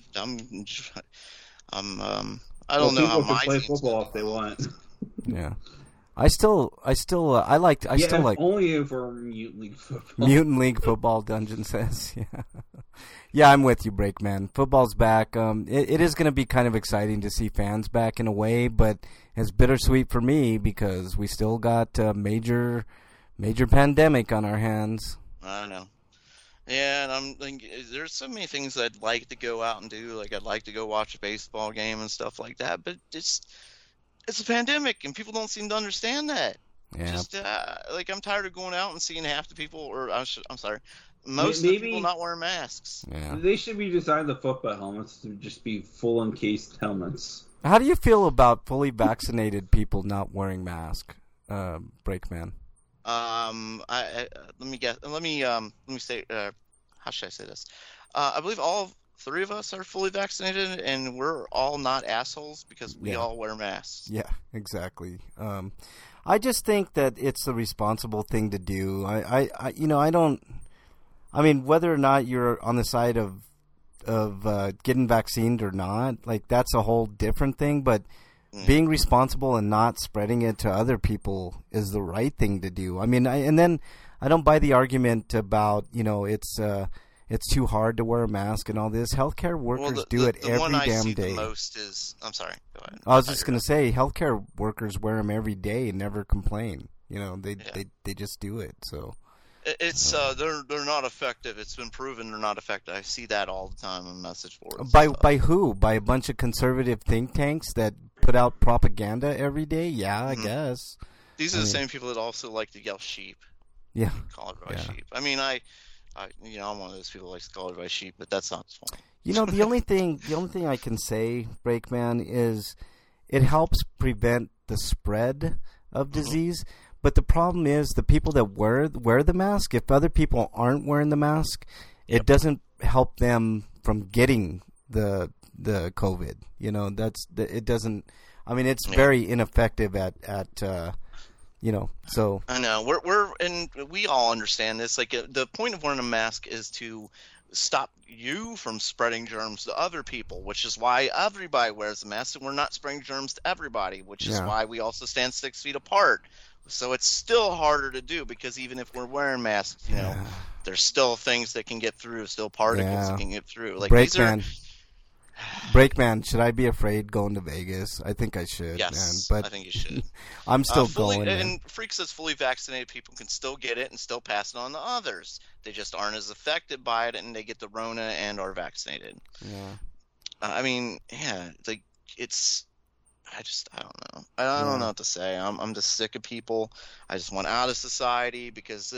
don't know how my play football if they want. Yeah. I still like only for Mutant League Football. Mutant League Football, Dungeon says. Yeah, I'm with you, Breakman. Football's back. It is going to be kind of exciting to see fans back in a way, but it's bittersweet for me because we still got a major pandemic on our hands. I know. Yeah, and I'm thinking there's so many things I'd like to go out and do. Like, I'd like to go watch a baseball game and stuff like that, but it's a pandemic, and people don't seem to understand that. Yeah. Just, I'm tired of going out and seeing half the people, most of the people not wearing masks. Yeah. They should be designed the football helmets to just be full encased helmets. How do you feel about fully vaccinated people not wearing masks, Breakman? Let me guess. Let me say. How should I say this? I believe all 3 of us are fully vaccinated, and we're all not assholes because we all wear masks. Yeah, exactly. I just think that it's the responsible thing to do. I mean, whether or not you're on the side of getting vaccinated or not, like, that's a whole different thing. But being responsible and not spreading it to other people is the right thing to do. I mean, and then I don't buy the argument about, it's too hard to wear a mask and all this. Healthcare workers do it every one I damn see day. The most is, I'm sorry, go ahead. I was just going to say, healthcare workers wear them every day and never complain. They just do it. So it's they're not effective. It's been proven they're not effective. I see that all the time on message boards. By who? By a bunch of conservative think tanks that put out propaganda every day? Yeah, I guess. These are the same people that also like to yell sheep. Yeah. Call everybody sheep. I mean, I'm one of those people who likes to call everybody sheep, but that's not the point. The only thing I can say, Breakman, is it helps prevent the spread of disease. But the problem is the people that wear the mask. If other people aren't wearing the mask, it doesn't help them from getting the COVID. You know, it doesn't. I mean, it's very ineffective at So I know we all understand this. Like the point of wearing a mask is to stop you from spreading germs to other people, which is why everybody wears a mask, and we're not spreading germs to everybody, which is why we also stand 6 feet apart. So it's still harder to do because even if we're wearing masks, you know, there's still things that can get through, still particles that can get through. Like Breakman, should I be afraid going to Vegas? I think I should. Yes, man, but I think you should. I'm still going. And Freak says fully vaccinated people can still get it and still pass it on to others. They just aren't as affected by it, and they get the Rona and are vaccinated. Yeah. I mean, like it's. I don't know. I don't know what to say. I'm just sick of people. I just want out of society because,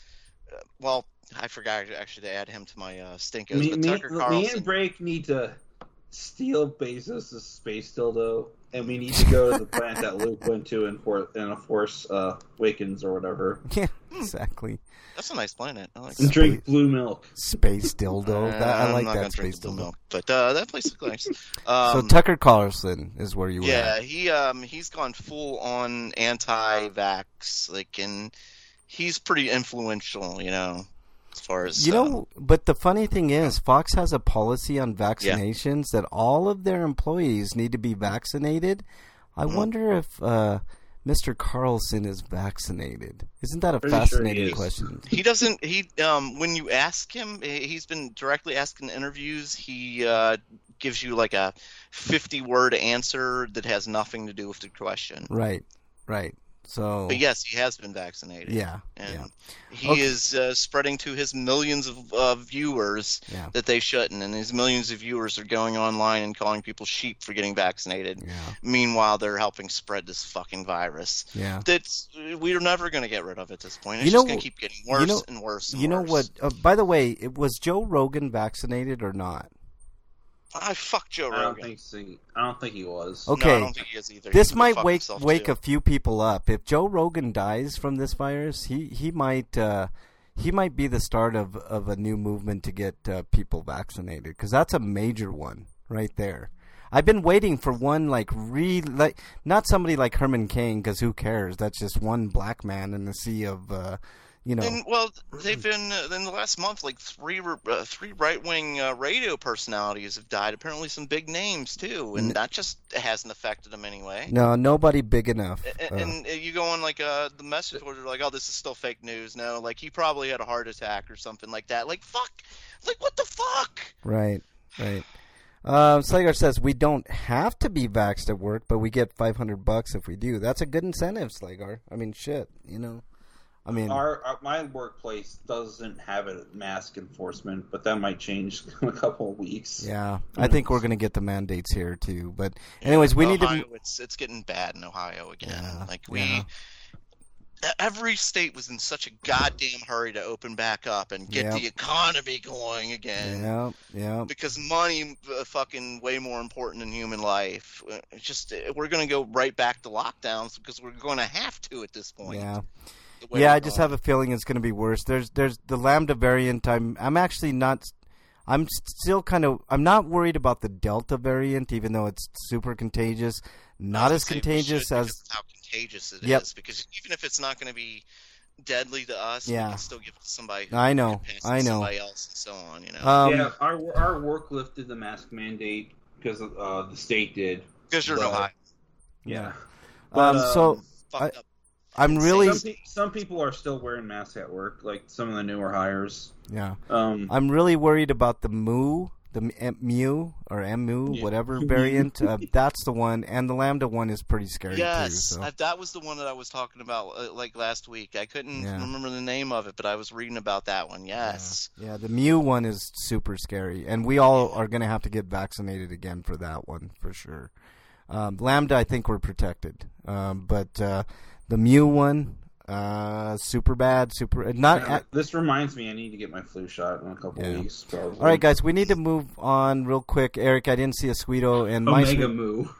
well, I forgot actually to add him to my stinkos. Tucker Carlson. Me and Break need to steal Bezos' space dildo, and we need to go to the planet that Luke went to in a Force Awakens or whatever. Yeah, exactly. That's a nice planet. I like and that. drink blue milk. Space dildo. I like that space dildo. Milk, but that place is nice. So Tucker Carlson is where you were. Yeah, he's gone full on anti-vax, and he's pretty influential, you know, as far as But the funny thing is, Fox has a policy on vaccinations that all of their employees need to be vaccinated. I wonder if Mr. Carlson is vaccinated. Isn't that a fascinating question? He doesn't. When you ask him, he's been directly asked in interviews. He gives you like a 50-word answer that has nothing to do with the question. Right. So, but yes, he has been vaccinated. Yeah, and he is spreading to his millions of viewers that they shouldn't, and his millions of viewers are going online and calling people sheep for getting vaccinated. Yeah. Meanwhile, they're helping spread this fucking virus. Yeah, we're never going to get rid of it at this point. It's just going to keep getting worse and worse. And you know worse. what? By the way, was Joe Rogan vaccinated or not? Fuck Joe Rogan. I don't think he was. Okay. No, I don't think he is either. This might wake a few people up. If Joe Rogan dies from this virus, he might be the start of a new movement to get people vaccinated, because that's a major one right there. I've been waiting for one not somebody like Herman Cain, because who cares? That's just one black man in the sea of. And, well, they've been in the last month, like three right-wing radio personalities have died. Apparently, some big names too, and that just hasn't affected them anyway. No, nobody big enough. And you go on the message board, they're like, "Oh, this is still fake news." No, like he probably had a heart attack or something like that. Like fuck, like what the fuck? Right. Slager says we don't have to be vaxxed at work, but we get $500 if we do. That's a good incentive, Slager. I mean, shit, you know. I mean, my workplace doesn't have a mask enforcement, but that might change in a couple of weeks. Yeah, I think we're going to get the mandates here too. But anyways, we need to. It's getting bad in Ohio again. Every state was in such a goddamn hurry to open back up and get the economy going again. Yeah. Because money, fucking way more important than human life. It's just we're going to go right back to lockdowns because we're going to have to at this point. Yeah, I just have a feeling it's going to be worse. There's the Lambda variant. I'm actually not. I'm still I'm not worried about the Delta variant, even though it's super contagious. Not as contagious as how contagious it is. Because even if it's not going to be deadly to us, we can still give it to somebody. I know. Somebody else, and so on. You know. Our work lifted the mask mandate because the state did. Because you're in Ohio. Yeah. I'm really. Some people are still wearing masks at work, like some of the newer hires. Yeah. I'm really worried about the Mu, whatever variant. That's the one, and the Lambda one is pretty scary too. Yes, that was the one that I was talking about like last week. I couldn't remember the name of it, but I was reading about that one. Yes. Yeah, the Mu one is super scary, and we all are going to have to get vaccinated again for that one for sure. Lambda, I think we're protected, but. The Mu one, super bad, this reminds me, I need to get my flu shot in a couple of weeks, probably. All right, guys, we need to move on real quick. Eric, I didn't see a Sweeto and Omega Mu.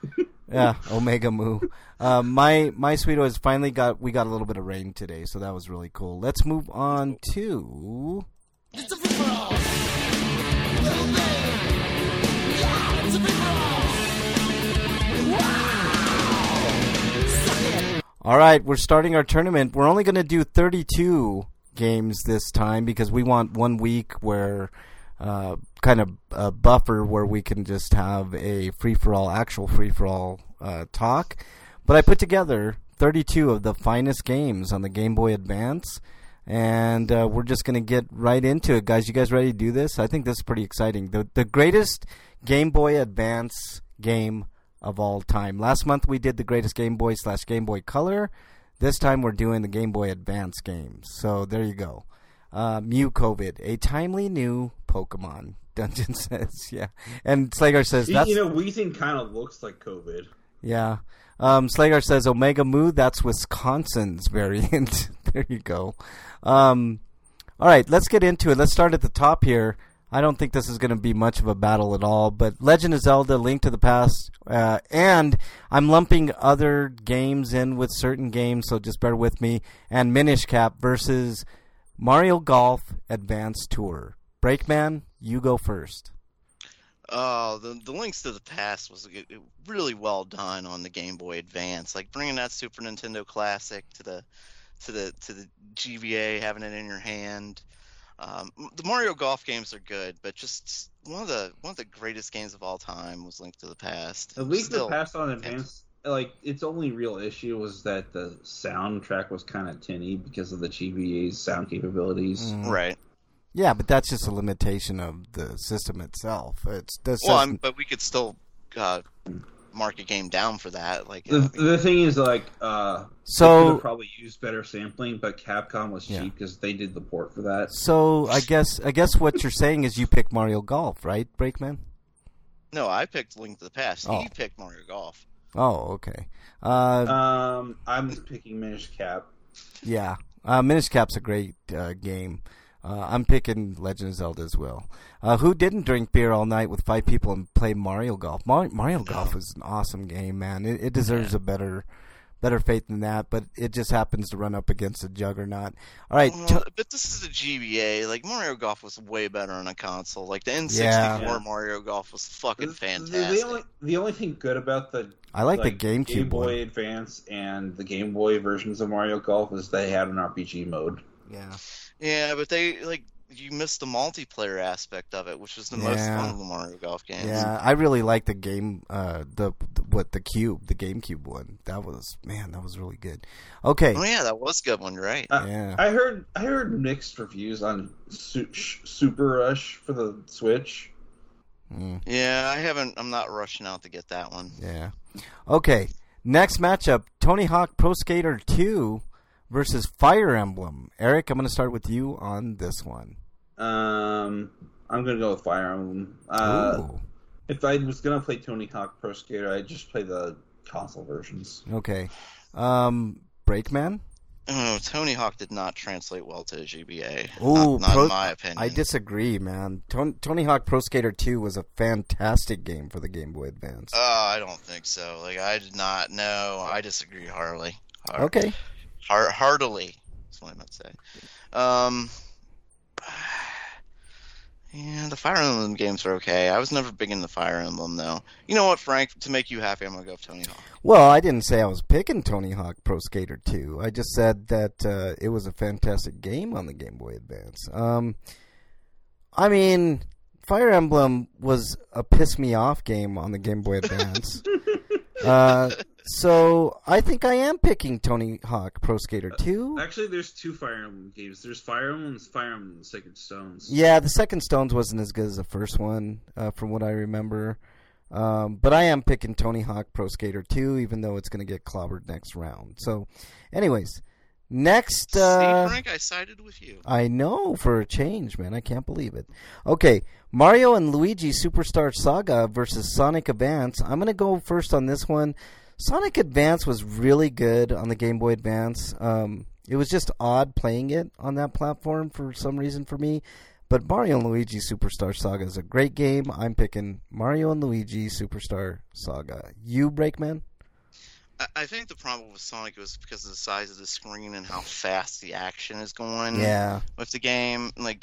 Yeah, Omega Moo. My Sweeto has finally we got a little bit of rain today, so that was really cool. Let's move on to. It's a free-for-all. Little baby. Yeah, it's a free-for-all. Wow. Suck it. All right, we're starting our tournament. We're only going to do 32 games this time because we want 1 week where kind of a buffer where we can just have a free-for-all, actual free-for-all talk. But I put together 32 of the finest games on the Game Boy Advance, and we're just going to get right into it. Guys, you guys ready to do this? I think this is pretty exciting. The greatest Game Boy Advance game of all time. Last month we did the greatest Game Boy / Game Boy Color. This time we're doing the Game Boy Advance games. So there you go. Mew COVID, a timely new Pokemon. Dungeon says, yeah. And Slagar says, that's... we think kind of looks like COVID. Yeah. Slagar says, Omega Moo, that's Wisconsin's variant. There you go. All right, let's get into it. Let's start at the top here. I don't think this is going to be much of a battle at all, but Legend of Zelda, Link to the Past, and I'm lumping other games in with certain games, so just bear with me, and Minish Cap versus Mario Golf Advance Tour. Breakman, you go first. Oh, the Links to the Past was really well done on the Game Boy Advance. Like bringing that Super Nintendo Classic to the GBA, having it in your hand. The Mario Golf games are good, but just one of the greatest games of all time was Link to the Past. The Link to the Past on Advance, like its only real issue was that the soundtrack was kind of tinny because of the GBA's sound capabilities. Right. Yeah, but that's just a limitation of the system itself. But we could still mark a game down for that. Like the thing is, like, so they could have probably used better sampling, but Capcom was cheap because they did the port for that. So I guess what you're saying is you pick Mario Golf, right, Breakman? No, I picked Link to the Past. Oh. He picked Mario Golf. Oh, okay. I'm picking Minish Cap. Yeah, Minish Cap's a great game. I'm picking Legend of Zelda as well. Who didn't drink beer all night with 5 people and play Mario Golf? Mario Golf is an awesome game, man. It deserves a better fate than that, but it just happens to run up against a juggernaut. All right. But this is a GBA. Like, Mario Golf was way better on a console. Like, the N64 Mario Golf was fucking fantastic. The only thing good about the the GameCube Game Boy one. Advance and the Game Boy versions of Mario Golf is they had an RPG mode. Yeah. Yeah, but you missed the multiplayer aspect of it, which was the most fun of the Mario Golf games. Yeah, I really like the game, the GameCube one. That was really good. Okay. Oh yeah, that was a good one, right? Yeah. I heard mixed reviews on Super Rush for the Switch. Yeah, I'm not rushing out to get that one. Yeah. Okay. Next matchup: Tony Hawk Pro Skater 2 versus Fire Emblem. Eric, I'm going to start with you on this one. I'm going to go with Fire Emblem. If I was going to play Tony Hawk Pro Skater, I'd just play the console versions. Okay. Breakman? Oh, Tony Hawk did not translate well to the GBA. Ooh, not in my opinion. I disagree, man. Tony Hawk Pro Skater 2 was a fantastic game for the Game Boy Advance. I don't think so. Like, I did not know. I disagree heartily. Okay. Heartily. That's what I meant to say. Yeah, the Fire Emblem games are okay. I was never big into Fire Emblem, though. You know what, Frank? To make you happy, I'm going to go with Tony Hawk. Well, I didn't say I was picking Tony Hawk Pro Skater 2. I just said that it was a fantastic game on the Game Boy Advance. I mean, Fire Emblem was a piss-me-off game on the Game Boy Advance. So I think I am picking Tony Hawk Pro Skater 2. Actually, there's 2 Fire Emblem games. There's Fire Emblem and Fire Emblem Sacred Stones. Yeah, the Second Stones wasn't as good as the first one, from what I remember. But I am picking Tony Hawk Pro Skater 2, even though it's going to get clobbered next round. So, anyways, next... See, Frank, I sided with you. I know, for a change, man. I can't believe it. Okay, Mario and Luigi Superstar Saga versus Sonic Advance. I'm going to go first on this one. Sonic Advance was really good on the Game Boy Advance. It was just odd playing it on that platform for some reason for me. But Mario and Luigi Superstar Saga is a great game. I'm picking Mario and Luigi Superstar Saga. You, Breakman? I think the problem with Sonic was because of the size of the screen and how fast the action is going. Yeah. With the game, like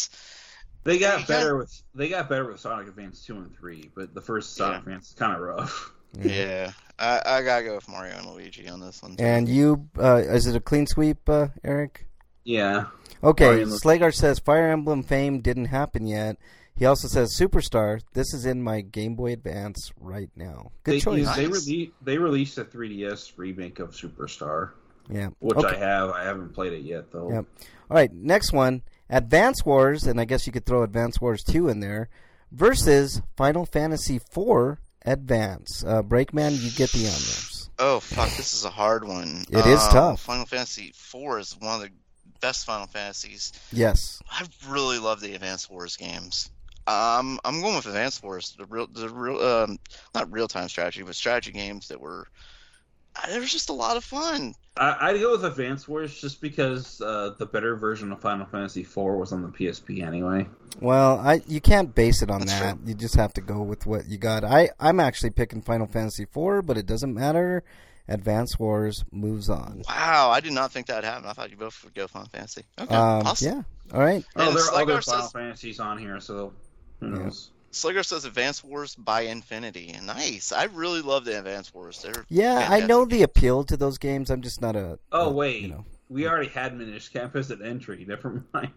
They got better with Sonic Advance 2 and 3, but the first Sonic Advance is kind of rough. Yeah, I gotta go with Mario and Luigi on this one. Too. And you, is it a clean sweep, Eric? Yeah. Okay, Slagar says Fire Emblem Fame didn't happen yet. He also says Superstar. This is in my Game Boy Advance right now. Good choice. They released a 3DS remake of Superstar. Yeah, which I have. I haven't played it yet though. Yep. All right, next one. Advance Wars, and I guess you could throw Advance Wars 2 in there, versus Final Fantasy IV Advance. Breakman, you get the honors. Oh, fuck, this is a hard one. It is tough. Final Fantasy IV is one of the best Final Fantasies. Yes. I really love the Advance Wars games. I'm going with Advance Wars, the real, not real-time strategy, but strategy games that were just a lot of fun. I'd go with Advance Wars just because the better version of Final Fantasy IV was on the PSP anyway. Well, you can't base it on that. You just have to go with what you got. I'm actually picking Final Fantasy IV, but it doesn't matter. Advance Wars moves on. Wow, I did not think that would happen. I thought you both would go Final Fantasy. Okay, awesome. Yeah, all right. Oh, there are other Final Fantasies on here, so who knows? Slager says Advance Wars by Infinity. Nice. I really love the Advance Wars. They're fantastic. I know the appeal to those games. I'm just not a... wait. We already had Minish Cap as an entry. Never mind.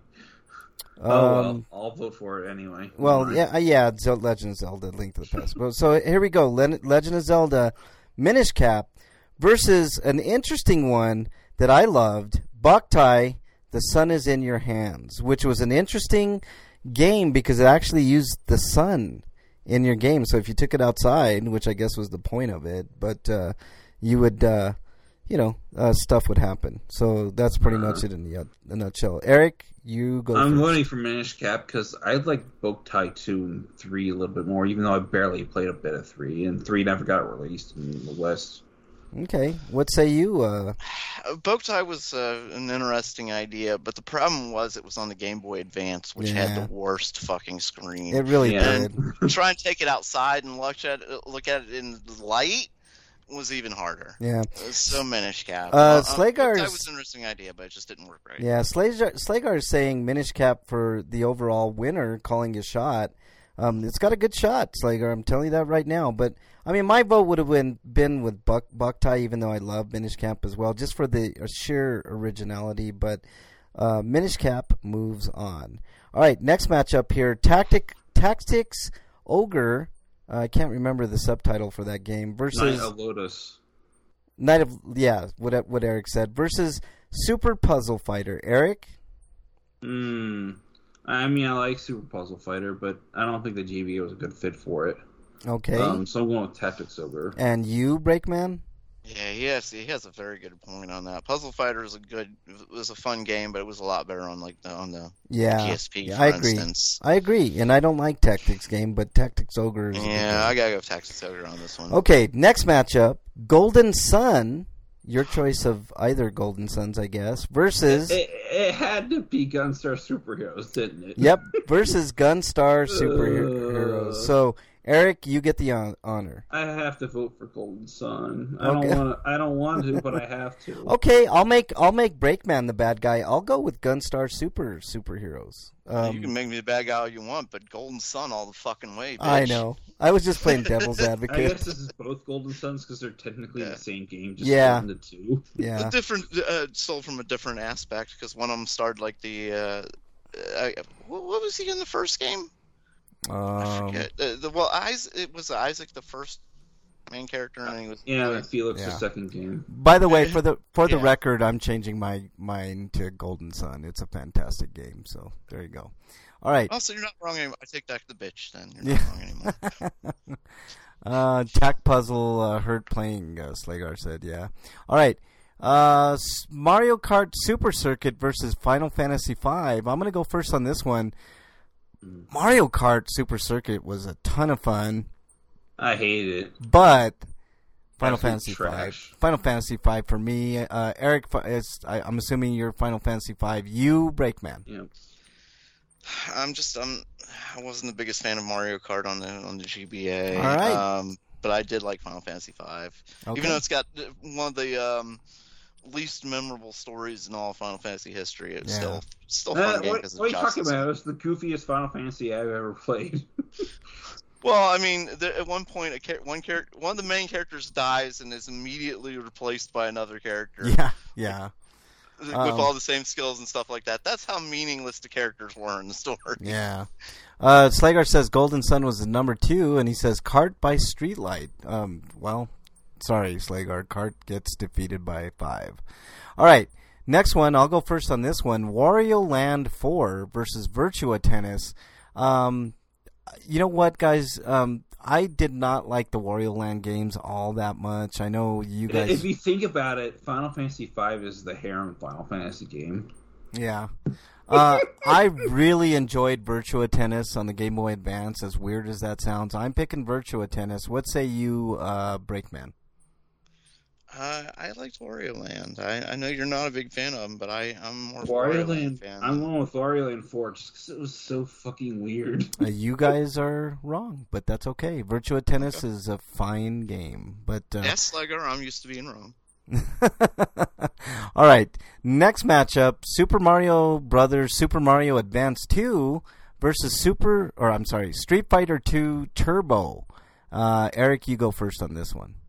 Well, I'll vote for it anyway. Well, Legend of Zelda, Link to the Past. So here we go. Legend of Zelda Minish Cap versus an interesting one that I loved, Boktai, The Sun is in Your Hands, which was an interesting game because it actually used the sun in your game. So if you took it outside, which I guess was the point of it, but you would, stuff would happen. So that's pretty much it in a nutshell. Eric, you go I'm first. voting for Minish Cap because I like Boktai 2 and 3 a little bit more, even though I barely played a bit of 3, and 3 never got released in the West. Okay, what say you? Boktai was an interesting idea, but the problem was it was on the Game Boy Advance, which had the worst fucking screen. It really did. Try and take it outside and look at it in the light was even harder. Yeah. So Minish Cap. Slagar's... That was an interesting idea, but it just didn't work right. Yeah, Slagar is saying Minish Cap for the overall winner, calling his shot. It's got a good shot, Slager. I'm telling you that right now. But, I mean, my vote would have been with Boktai, even though I love Minish Cap as well, just for the sheer originality. But Minish Cap moves on. All right, next matchup here. Tactics Ogre. I can't remember the subtitle for that game. Versus Knight of Lotus. What Eric said. Versus Super Puzzle Fighter. Eric? I mean, I like Super Puzzle Fighter, but I don't think the GBA was a good fit for it. Okay. So I'm going with Tactics Ogre. And you, Breakman? Yeah, he has a very good point on that. Puzzle Fighter was a fun game, but it was a lot better on the PSP. For instance. I agree, and I don't like Tactics game, but Tactics Ogre is a good game. I gotta go with Tactics Ogre on this one. Okay, next matchup: Golden Sun. Your choice of either Golden Suns, I guess, versus... It had to be Gunstar Superheroes, didn't it? Yep, versus Gunstar Superheroes. So, Eric, you get the honor. I have to vote for Golden Sun. I don't want to, but I have to. Okay, I'll make Breakman the bad guy. I'll go with Gunstar Superheroes. You can make me the bad guy all you want, but Golden Sun all the fucking way, bitch. I know. I was just playing devil's advocate. I guess this is both Golden Suns because they're technically the same game, just split into two. Yeah. Sold from a different aspect because one of them started like the what was he in the first game? I forget. It was Isaac the first main character, and he was Felix the second game. By the way, for the record, I'm changing my mind to Golden Sun. It's a fantastic game. So there you go. All right. Also, you're not wrong anymore. I take back the bitch. Then you're not wrong anymore. Tac Puzzle hurt playing. Slagar said, "Yeah." All right. Mario Kart Super Circuit versus Final Fantasy V. I'm gonna go first on this one. Mario Kart Super Circuit was a ton of fun. I hated it. But Final Fantasy V for me. Eric, I'm assuming you're Final Fantasy V. You, Breakman. Yeah. I wasn't the biggest fan of Mario Kart on the GBA. All right. But I did like Final Fantasy V. Okay. Even though it's got one of the least memorable stories in all Final Fantasy history, it's still a fun game because what are you talking about? It's the goofiest Final Fantasy I've ever played. Well, I mean, at one point, one of the main characters dies and is immediately replaced by another character. Yeah. With all the same skills and stuff like that. That's how meaningless the characters were in the story. Yeah. Slagar says Golden Sun was the number 2, and he says Kart by Streetlight. Well, sorry, Slagar. Kart gets defeated by 5. All right. Next one, I'll go first on this one. Wario Land 4 versus Virtua Tennis. You know what, guys? I did not like the Wario Land games all that much. I know you guys... If you think about it, Final Fantasy V is the harem Final Fantasy game. Yeah. I really enjoyed Virtua Tennis on the Game Boy Advance, as weird as that sounds. I'm picking Virtua Tennis. What say you, Breakman? I liked Wario Land. I know you're not a big fan of them, but I'm more Wario Land fan. I'm going with Wario Land 4 just because it was so fucking weird. You guys are wrong, but that's okay. Virtua Tennis is a fine game. But yes, Slagar, I'm used to being wrong. All right, next matchup: Super Mario Brothers Super Mario Advance 2 versus Street Fighter 2 Turbo. Eric, you go first on this one.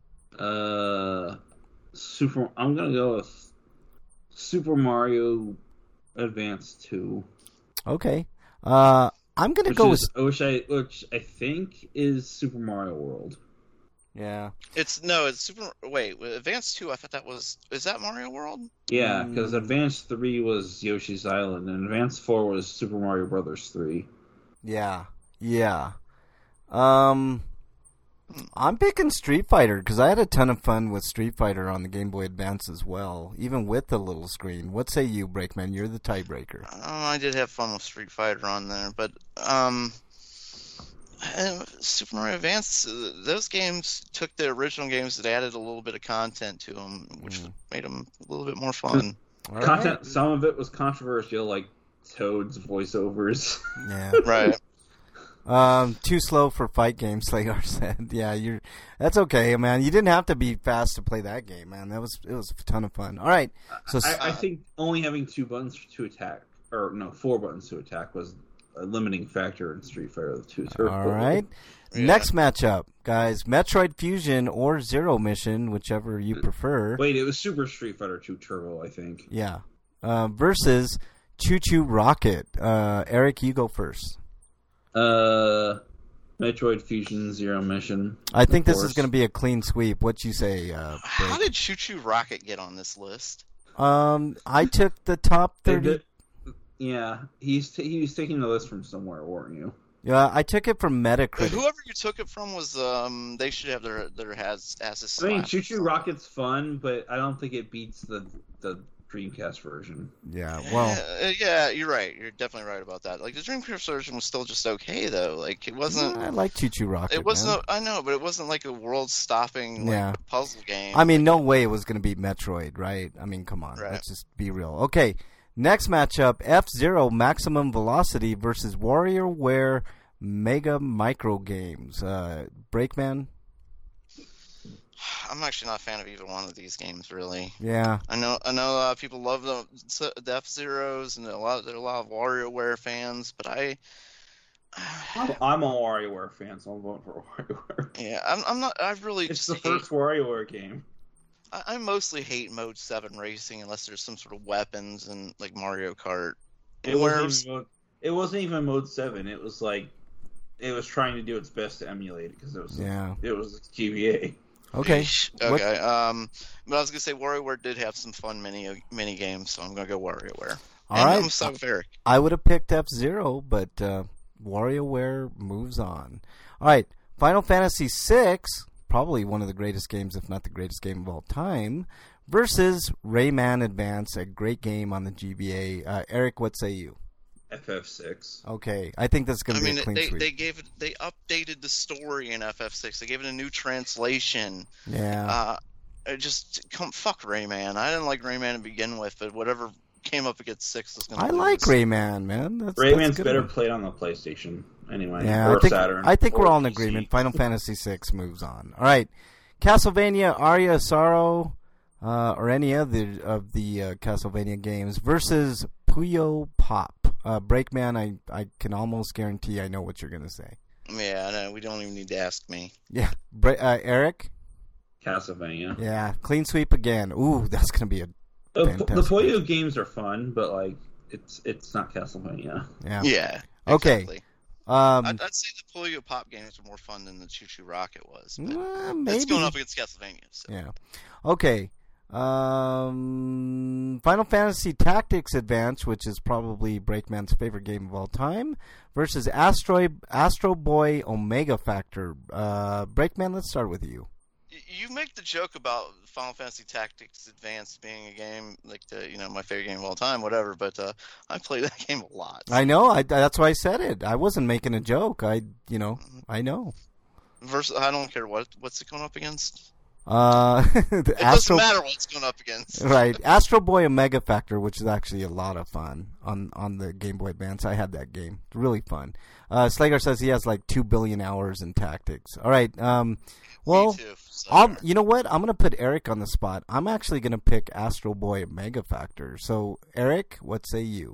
I'm gonna go with Super Mario Advance 2. Okay. I'm gonna go with which I think is Super Mario World. Yeah. It's Super. Wait, Advance 2. I thought is that Mario World? Yeah, because Advance 3 was Yoshi's Island, and Advance 4 was Super Mario Brothers 3. Yeah. I'm picking Street Fighter because I had a ton of fun with Street Fighter on the Game Boy Advance as well, even with the little screen. What say you, Breakman? You're the tiebreaker. I did have fun with Street Fighter on there, but Super Mario Advance, those games took the original games that added a little bit of content to them, which made them a little bit more fun. Content, right. Some of it was controversial, like Toad's voiceovers. Yeah, right. Too slow for fight games, Slagar said. Yeah, that's okay, man. You didn't have to be fast to play that game, man. It was a ton of fun. All right, so I think only having 2 buttons to attack, 4 buttons to attack, was a limiting factor in Street Fighter 2 Turbo. All right. Yeah. Next matchup, guys. Metroid Fusion or Zero Mission, whichever you prefer. Wait, it was Super Street Fighter 2 Turbo, I think. Yeah. Versus Choo Choo Rocket. Eric, you go first. Metroid Fusion Zero Mission. I think this is going to be a clean sweep. What you say? How did Choo Choo Rocket get on this list? I took the top 30. Yeah, he was taking the list from somewhere, weren't you? Yeah, I took it from Metacritic. Whoever you took it from was they should have their asses. I mean, Choo Choo Rocket's fun, but I don't think it beats the Dreamcast version. Yeah, well, yeah, you're right. You're definitely right about that. Like the Dreamcast version was still just okay though. Like it wasn't. I like Choo Choo Rocket. It wasn't. Man. I know, but it wasn't like a world-stopping puzzle game. I mean, no way it was going to beat Metroid, right? I mean, come on, let's just be real. Okay, next matchup: F-Zero Maximum Velocity versus WarioWare Mega Micro Games. Breakman. I'm actually not a fan of either one of these games, really. Yeah. I know a lot of people love the F-Zeros, and there are a lot of WarioWare fans, but I'm a WarioWare fan, so I'm voting for WarioWare. Yeah, I'm not. I really it's just the first WarioWare game. I mostly hate Mode 7 racing unless there's some sort of weapons and like Mario Kart. It wasn't even Mode 7. It was like it was trying to do its best to emulate it because it was GBA. Okay. Okay. But I was gonna say WarioWare did have some fun mini games, so I'm gonna go WarioWare. All right. I'm stuck with Eric. I would have picked F-Zero, but WarioWare moves on. All right. Final Fantasy VI, probably one of the greatest games, if not the greatest game of all time, versus Rayman Advance, a great game on the GBA. Eric, what say you? FF6. Okay, I think that's going to be a clean sweep. They updated the story in FF6. They gave it a new translation. Yeah. Fuck Rayman. I didn't like Rayman to begin with, but whatever came up against 6 was going to I like Rayman, man. That's a Rayman's good better one. played on the PlayStation anyway, Yeah, or Saturn. I think or we're all in PC. agreement. Final Fantasy VI moves on. All right, Castlevania Aria of Sorrow, or any other of the Castlevania games versus Puyo Pop. Breakman, I can almost guarantee I know what you're going to say. Yeah, no, we don't even need to ask me. Yeah, Eric? Castlevania. Yeah, clean sweep again. Ooh, that's going to be a The fantastic. Puyo games are fun, but like it's not Castlevania. Yeah. Yeah. Okay. Exactly. Um, I'd say the Puyo Pop games are more fun than the Choo Choo Rocket was. But maybe. it's going up against Castlevania. So. Yeah. Okay. Final Fantasy Tactics Advance, which is probably Breakman's favorite game of all time, versus Astro Boy Omega Factor. Breakman, let's start with you. You make the joke about Final Fantasy Tactics Advance being a game like my favorite game of all time, whatever. But I play that game a lot. I know. That's why I said it. I wasn't making a joke. I know. Versus, I don't care what's it going up against. It doesn't matter what it's going up against. Right. Astro Boy Omega Factor, which is actually a lot of fun on the Game Boy Advance. I had that game. Really fun. Slager says he has like 2 billion hours in Tactics. All right. Well, Me too, so. you know what? I'm going to put Eric on the spot. I'm actually going to pick Astro Boy Omega Factor. So, Eric, what say you?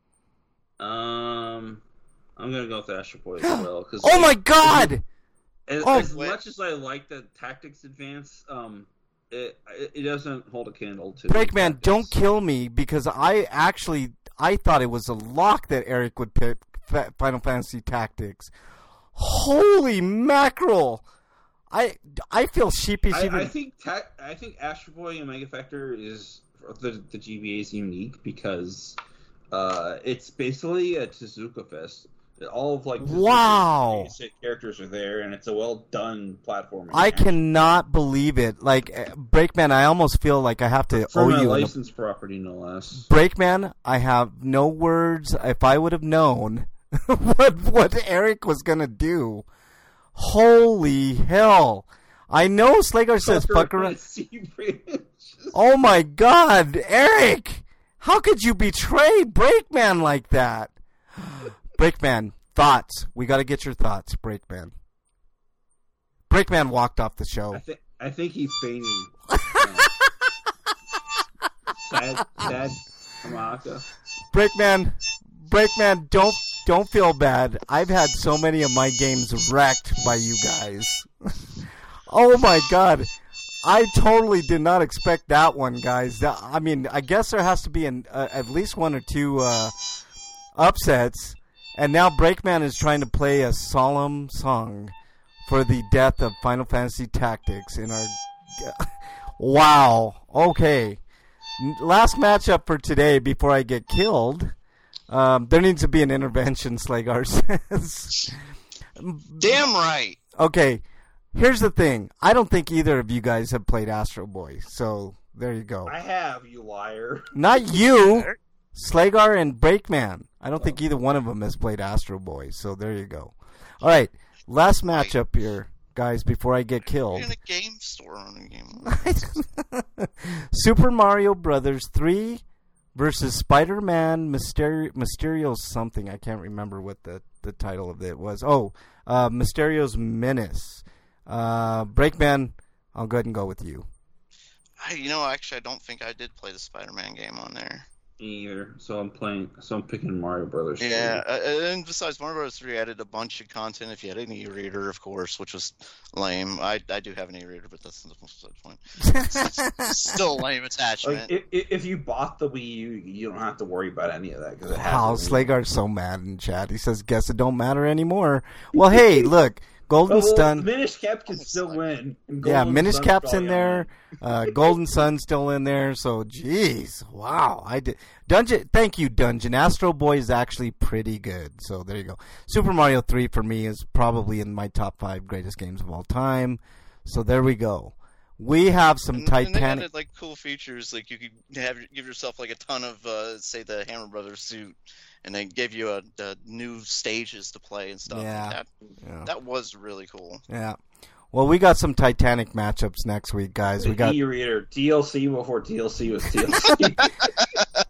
I'm gonna go with Astro Boy as well. Cause Oh my God! As much as I like the Tactics Advance, it doesn't hold a candle to Breakman, Tactics. don't kill me because I thought it was a lock that Eric would pick Final Fantasy Tactics. Holy mackerel! I feel sheepish. I think Astro Boy and Omega Factor is the GBA is unique because it's basically a Tezuka Fest. All of Tezuka's Wow. basic characters are there, and it's a well done platforming. I cannot believe it. Like Breakman, I almost feel like I have to from owe a you. licensed property, no less. Breakman, I have no words. If I would have known what Eric was gonna do, holy hell! I know Slager says fuck around. Oh my God, Eric! How could you betray Breakman like that? Breakman, thoughts. We got to get your thoughts, Breakman. Breakman walked off the show. I think he's fainting. Sad Kamaka. Breakman, don't feel bad. I've had so many of my games wrecked by you guys. Oh my God. I totally did not expect that one, guys. I mean, I guess there has to be at least one or two upsets. And now Breakman is trying to play a solemn song for the death of Final Fantasy Tactics in our... Wow. Okay. Last matchup for today before I get killed. There needs to be an intervention, Slagar says. Damn right. Okay. Here's the thing. I don't think either of you guys have played Astro Boy. So, there you go. I have, you liar. Not you. Slagar and Breakman. I don't think either one of them has played Astro Boy, so there you go. All right, last matchup here, guys, before I get killed. You're in a game store on a game. Super Mario Brothers 3 versus Spider-Man Mysterio's something. I can't remember what the title of it was. Oh, Mysterio's Menace. Breakman, I'll go ahead and go with you. Actually, I don't think I did play the Spider-Man game on there. Either. So I'm picking Mario Brothers 3. Yeah, and besides Mario Bros. 3 added a bunch of content if you had an e-reader, of course, which was lame. I do have an e-reader, but that's not the point. It's still a lame attachment. If you bought the Wii U, you don't have to worry about any of that. Wow, Slagar's so mad in chat. He says, guess it don't matter anymore. Well, hey, look. Golden Sun. Minish Cap can still win. Yeah, Minish Cap's in there. Golden Sun's still in there. So, jeez, wow! Thank you, Dungeon. Astro Boy is actually pretty good. So there you go. Super Mario 3 for me is probably in my top 5 greatest games of all time. So there we go. We have some Titanic. And they added cool features, like you could give yourself a ton of, say, the Hammer Brothers suit. And they give you a new stages to play and stuff. Yeah. That was really cool. Yeah. Well, we got some Titanic matchups next week, guys. We got e-reader DLC before DLC was DLC.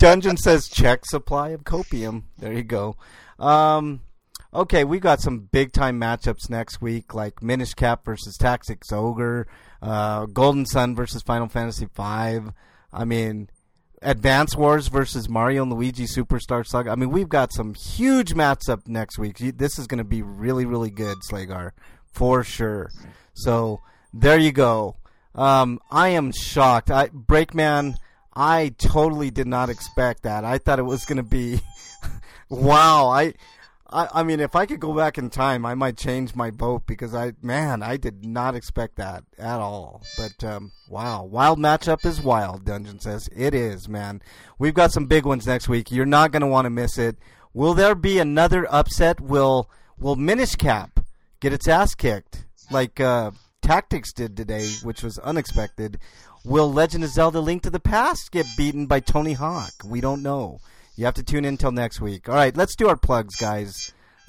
Dungeon says check supply of copium. There you go. Okay, we got some big-time matchups next week, like Minish Cap versus Tactics Ogre, Golden Sun versus Final Fantasy V. I mean, Advance Wars versus Mario and Luigi Superstar Saga. I mean, we've got some huge matchup next week. This is going to be really, really good, Slagar, for sure. So, there you go. I am shocked. Breakman, I totally did not expect that. I thought it was going to be... wow, I mean, if I could go back in time, I might change my vote because I did not expect that at all. But, wow. Wild matchup is wild, Dungeon says. It is, man. We've got some big ones next week. You're not going to want to miss it. Will there be another upset? Will Minish Cap get its ass kicked like Tactics did today, which was unexpected? Will Legend of Zelda Link to the Past get beaten by Tony Hawk? We don't know. You have to tune in till next week. All right, let's do our plugs, guys.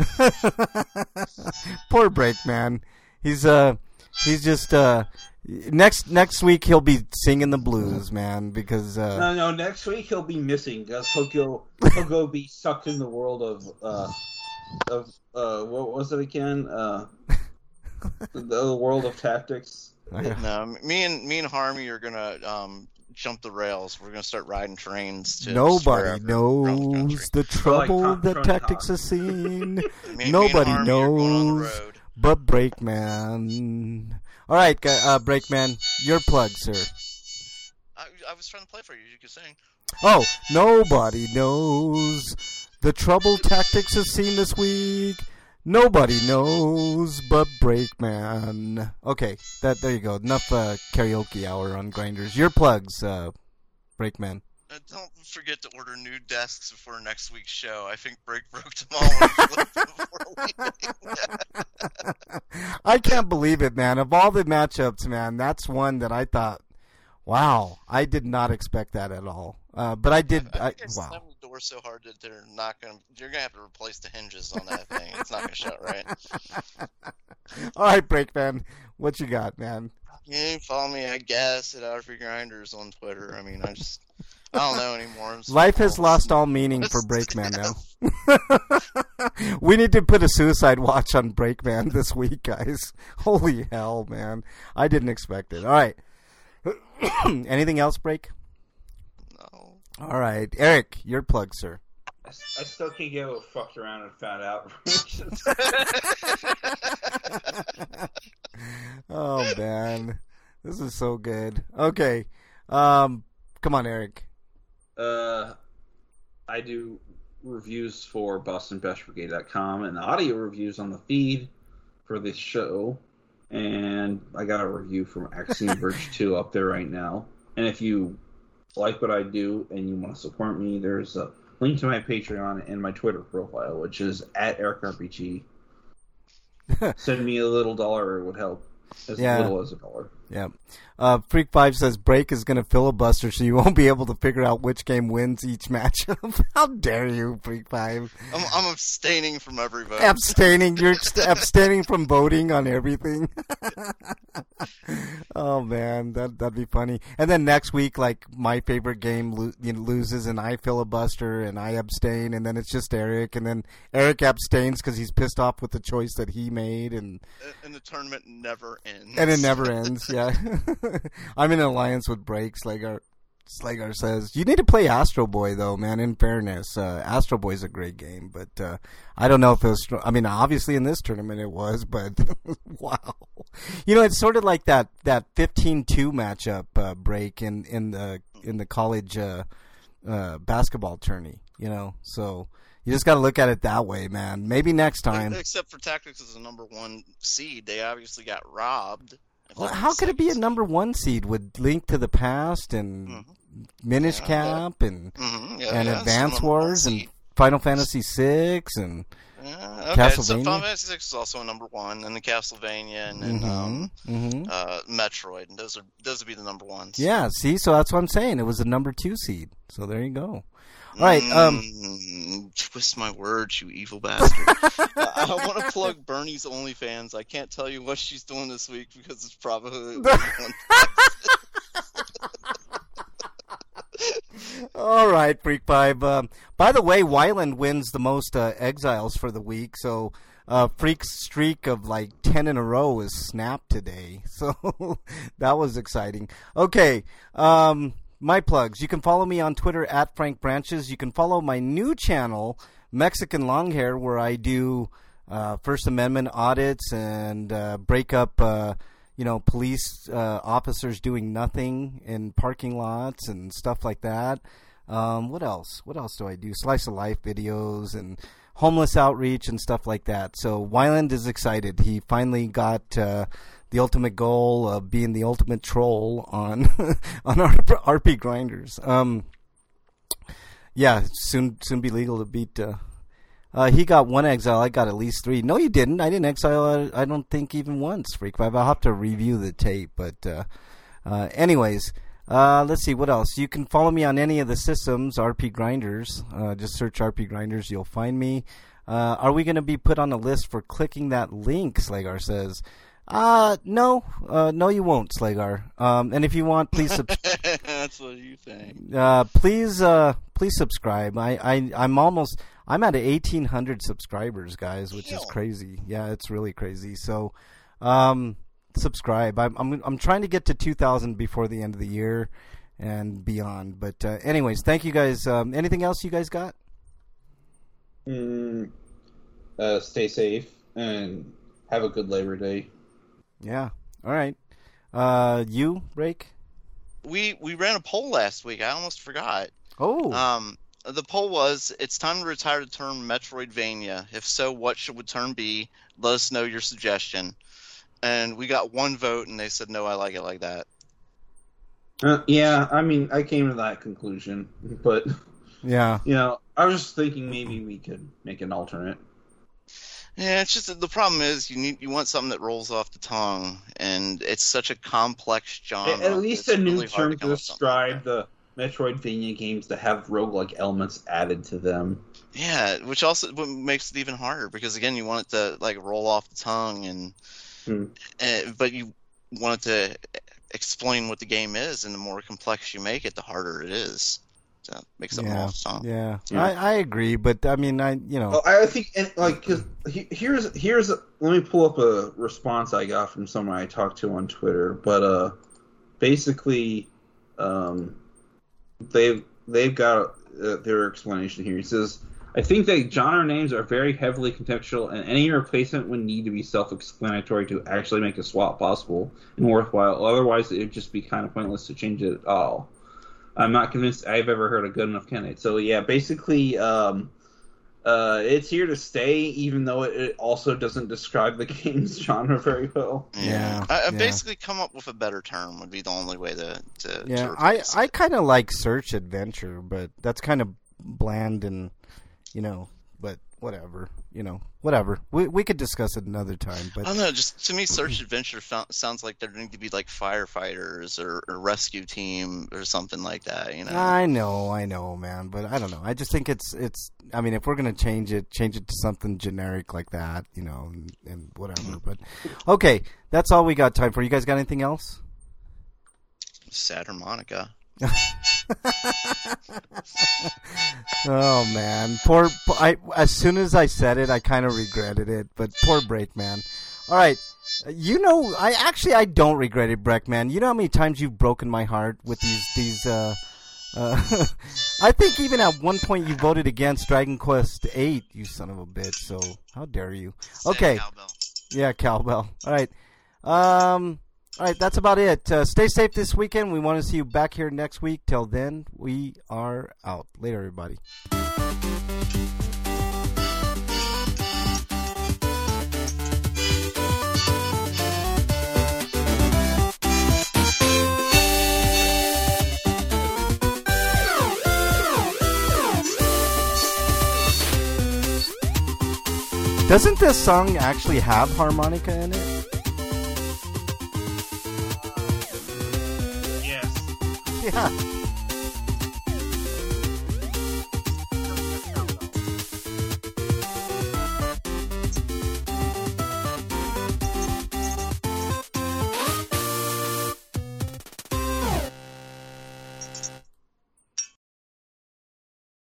Poor Breakman. He's just next week he'll be singing the blues, man, because no, next week he'll be missing because he'll go be sucked in the world of what was it again? The world of Tactics. No, me and Harmy are gonna jump the rails. We're gonna start riding trains. To Nobody knows the trouble that Tactics has seen. Nobody knows but Breakman. All right, Breakman, your plug, sir. I was trying to play for you. You could sing. Oh, nobody knows the trouble Tactics has seen this week. Nobody knows but Breakman. Okay, there you go. Enough karaoke hour on Grinders. Your plugs, Breakman. Don't forget to order new desks before next week's show. I think Break broke them all before leaving. I can't believe it, man. Of all the matchups, man, that's one that I thought, wow, I did not expect that at all. But I did. Wow. Wow. The door so hard that you're gonna have to replace the hinges on that thing. It's not gonna shut right. All right, Breakman, what you got, man? You can follow me, I guess, at Out Grinders on Twitter. I mean, I don't know anymore. Life has lost all meaning for Breakman now. We need to put a suicide watch on Breakman this week, guys. Holy hell, man. I didn't expect it. All right. Anything else, Break? No. All right. Eric, your plug, sir. I still can't get what fucked around and found out. Oh, man. This is so good. Okay. Come on, Eric. I do reviews for BostonBashBrigade.com and audio reviews on the feed for this show. And I got a review from Axiom Verge 2 up there right now. And if you like what I do and you want to support me, there's a link to my Patreon and my Twitter profile, which is @EricRPG. Send me a little $1, it would help. As little as $1. Yeah. Freak5 says Break is going to filibuster so you won't be able to figure out which game wins each matchup. How dare you, Freak5? I'm abstaining from every vote. Abstaining? You're abstaining from voting on everything? Oh, man. That'd be funny. And then next week, like, my favorite game loses and I filibuster and I abstain and then it's just Eric. And then Eric abstains because he's pissed off with the choice that he made. And the tournament never ends. And it never ends, yeah. I'm in alliance with Break. Slagar says, you need to play Astro Boy, though, man, in fairness. Astro Boy's a great game, but I don't know if it was... I mean, obviously in this tournament it was, but wow. You know, it's sort of like that 15-2 matchup, Break, in the college basketball tourney, you know, so... You just got to look at it that way, man. Maybe next time. Except for Tactics as a number 1 seed, they obviously got robbed. Well, how could it be a number 1 seed with Link to the Past and Minish Cap and Advance Wars and Final Fantasy VI and Castlevania? So Final Fantasy VI is also a number 1, and the Castlevania and Metroid, and those would be the number 1s. Yeah, see, so that's what I'm saying. It was a number 2 seed. So there you go. All right. Twist my words, you evil bastard. I want to plug Bernie's OnlyFans. I can't tell you what she's doing this week because it's probably All right, Freak Five. By the way, Wyland wins the most exiles for the week, so Freak's streak of like 10 in a row is snapped today. So that was exciting. Okay, my plugs. You can follow me on Twitter at Frank Branches. You can follow my new channel, Mexican Longhair, where I do First Amendment audits and break up police officers doing nothing in parking lots and stuff like that. What else? What else do I do? Slice of life videos and homeless outreach and stuff like that. So Wyland is excited. He finally got the ultimate goal of being the ultimate troll on on RP Grinders. Yeah, soon be legal to beat. He got 1 exile. I got at least 3. No, you didn't. I didn't exile. I don't think even once. Freak 5. I'll have to review the tape. But anyways, let's see what else. You can follow me on any of the systems. RP Grinders. Just search RP Grinders. You'll find me. Are we going to be put on a list for clicking that link? Slagar says. No, you won't, Slagar. And if you want, please subscribe. That's what you think. Please subscribe. I'm at 1,800 subscribers, guys, which is crazy. Yeah, it's really crazy. So, subscribe. I'm trying to get to 2,000 before the end of the year and beyond. But anyways, thank you guys. Anything else you guys got? Stay safe and have a good Labor Day. Yeah. All right. You, Rake? We ran a poll last week. I almost forgot. Oh. The poll was, it's time to retire the term Metroidvania. If so, what should the term be? Let us know your suggestion. And we got 1 vote, and they said, no, I like it like that. Yeah, I mean, I came to that conclusion. But, yeah, I was just thinking maybe we could make an alternate. Yeah, it's just the problem is you want something that rolls off the tongue, and it's such a complex genre. At least a new term to describe like the Metroidvania games that have roguelike elements added to them. Yeah, which also makes it even harder because again, you want it to like roll off the tongue, and but you want it to explain what the game is, and the more complex you make it, the harder it is. So it makes it more fun. Yeah. I agree, but I mean, I think because here's let me pull up a response I got from someone I talked to on Twitter, but basically, they've got their explanation here. He says, I think that genre names are very heavily contextual, and any replacement would need to be self-explanatory to actually make a swap possible and worthwhile. Otherwise, it would just be kind of pointless to change it at all. I'm not convinced I've ever heard a good enough candidate. So, yeah, basically, it's here to stay, even though it also doesn't describe the game's genre very well. Yeah. I basically come up with a better term would be the only way to I kind of like search adventure, but that's kind of bland and, but whatever, whatever. We could discuss it another time. But I don't know, just to me, search adventure sounds like there need to be like firefighters or rescue team or something like that. I know, man, but I don't know. I just think it's. I mean, if we're gonna change it to something generic like that, and whatever. But okay, that's all we got time for. You guys got anything else? Sad harmonica. Oh man, as soon as I said it, I kind of regretted it. But poor Breakman. All right, I don't regret it, Breckman. You know how many times you've broken my heart with these. I think even at one point you voted against Dragon Quest VIII. You son of a bitch! So how dare you? Okay, cowbell. Yeah, cowbell. All right. All right, that's about it. Stay safe this weekend. We want to see you back here next week. Till then, we are out. Later, everybody. Doesn't this song actually have harmonica in it? Yes. Yeah.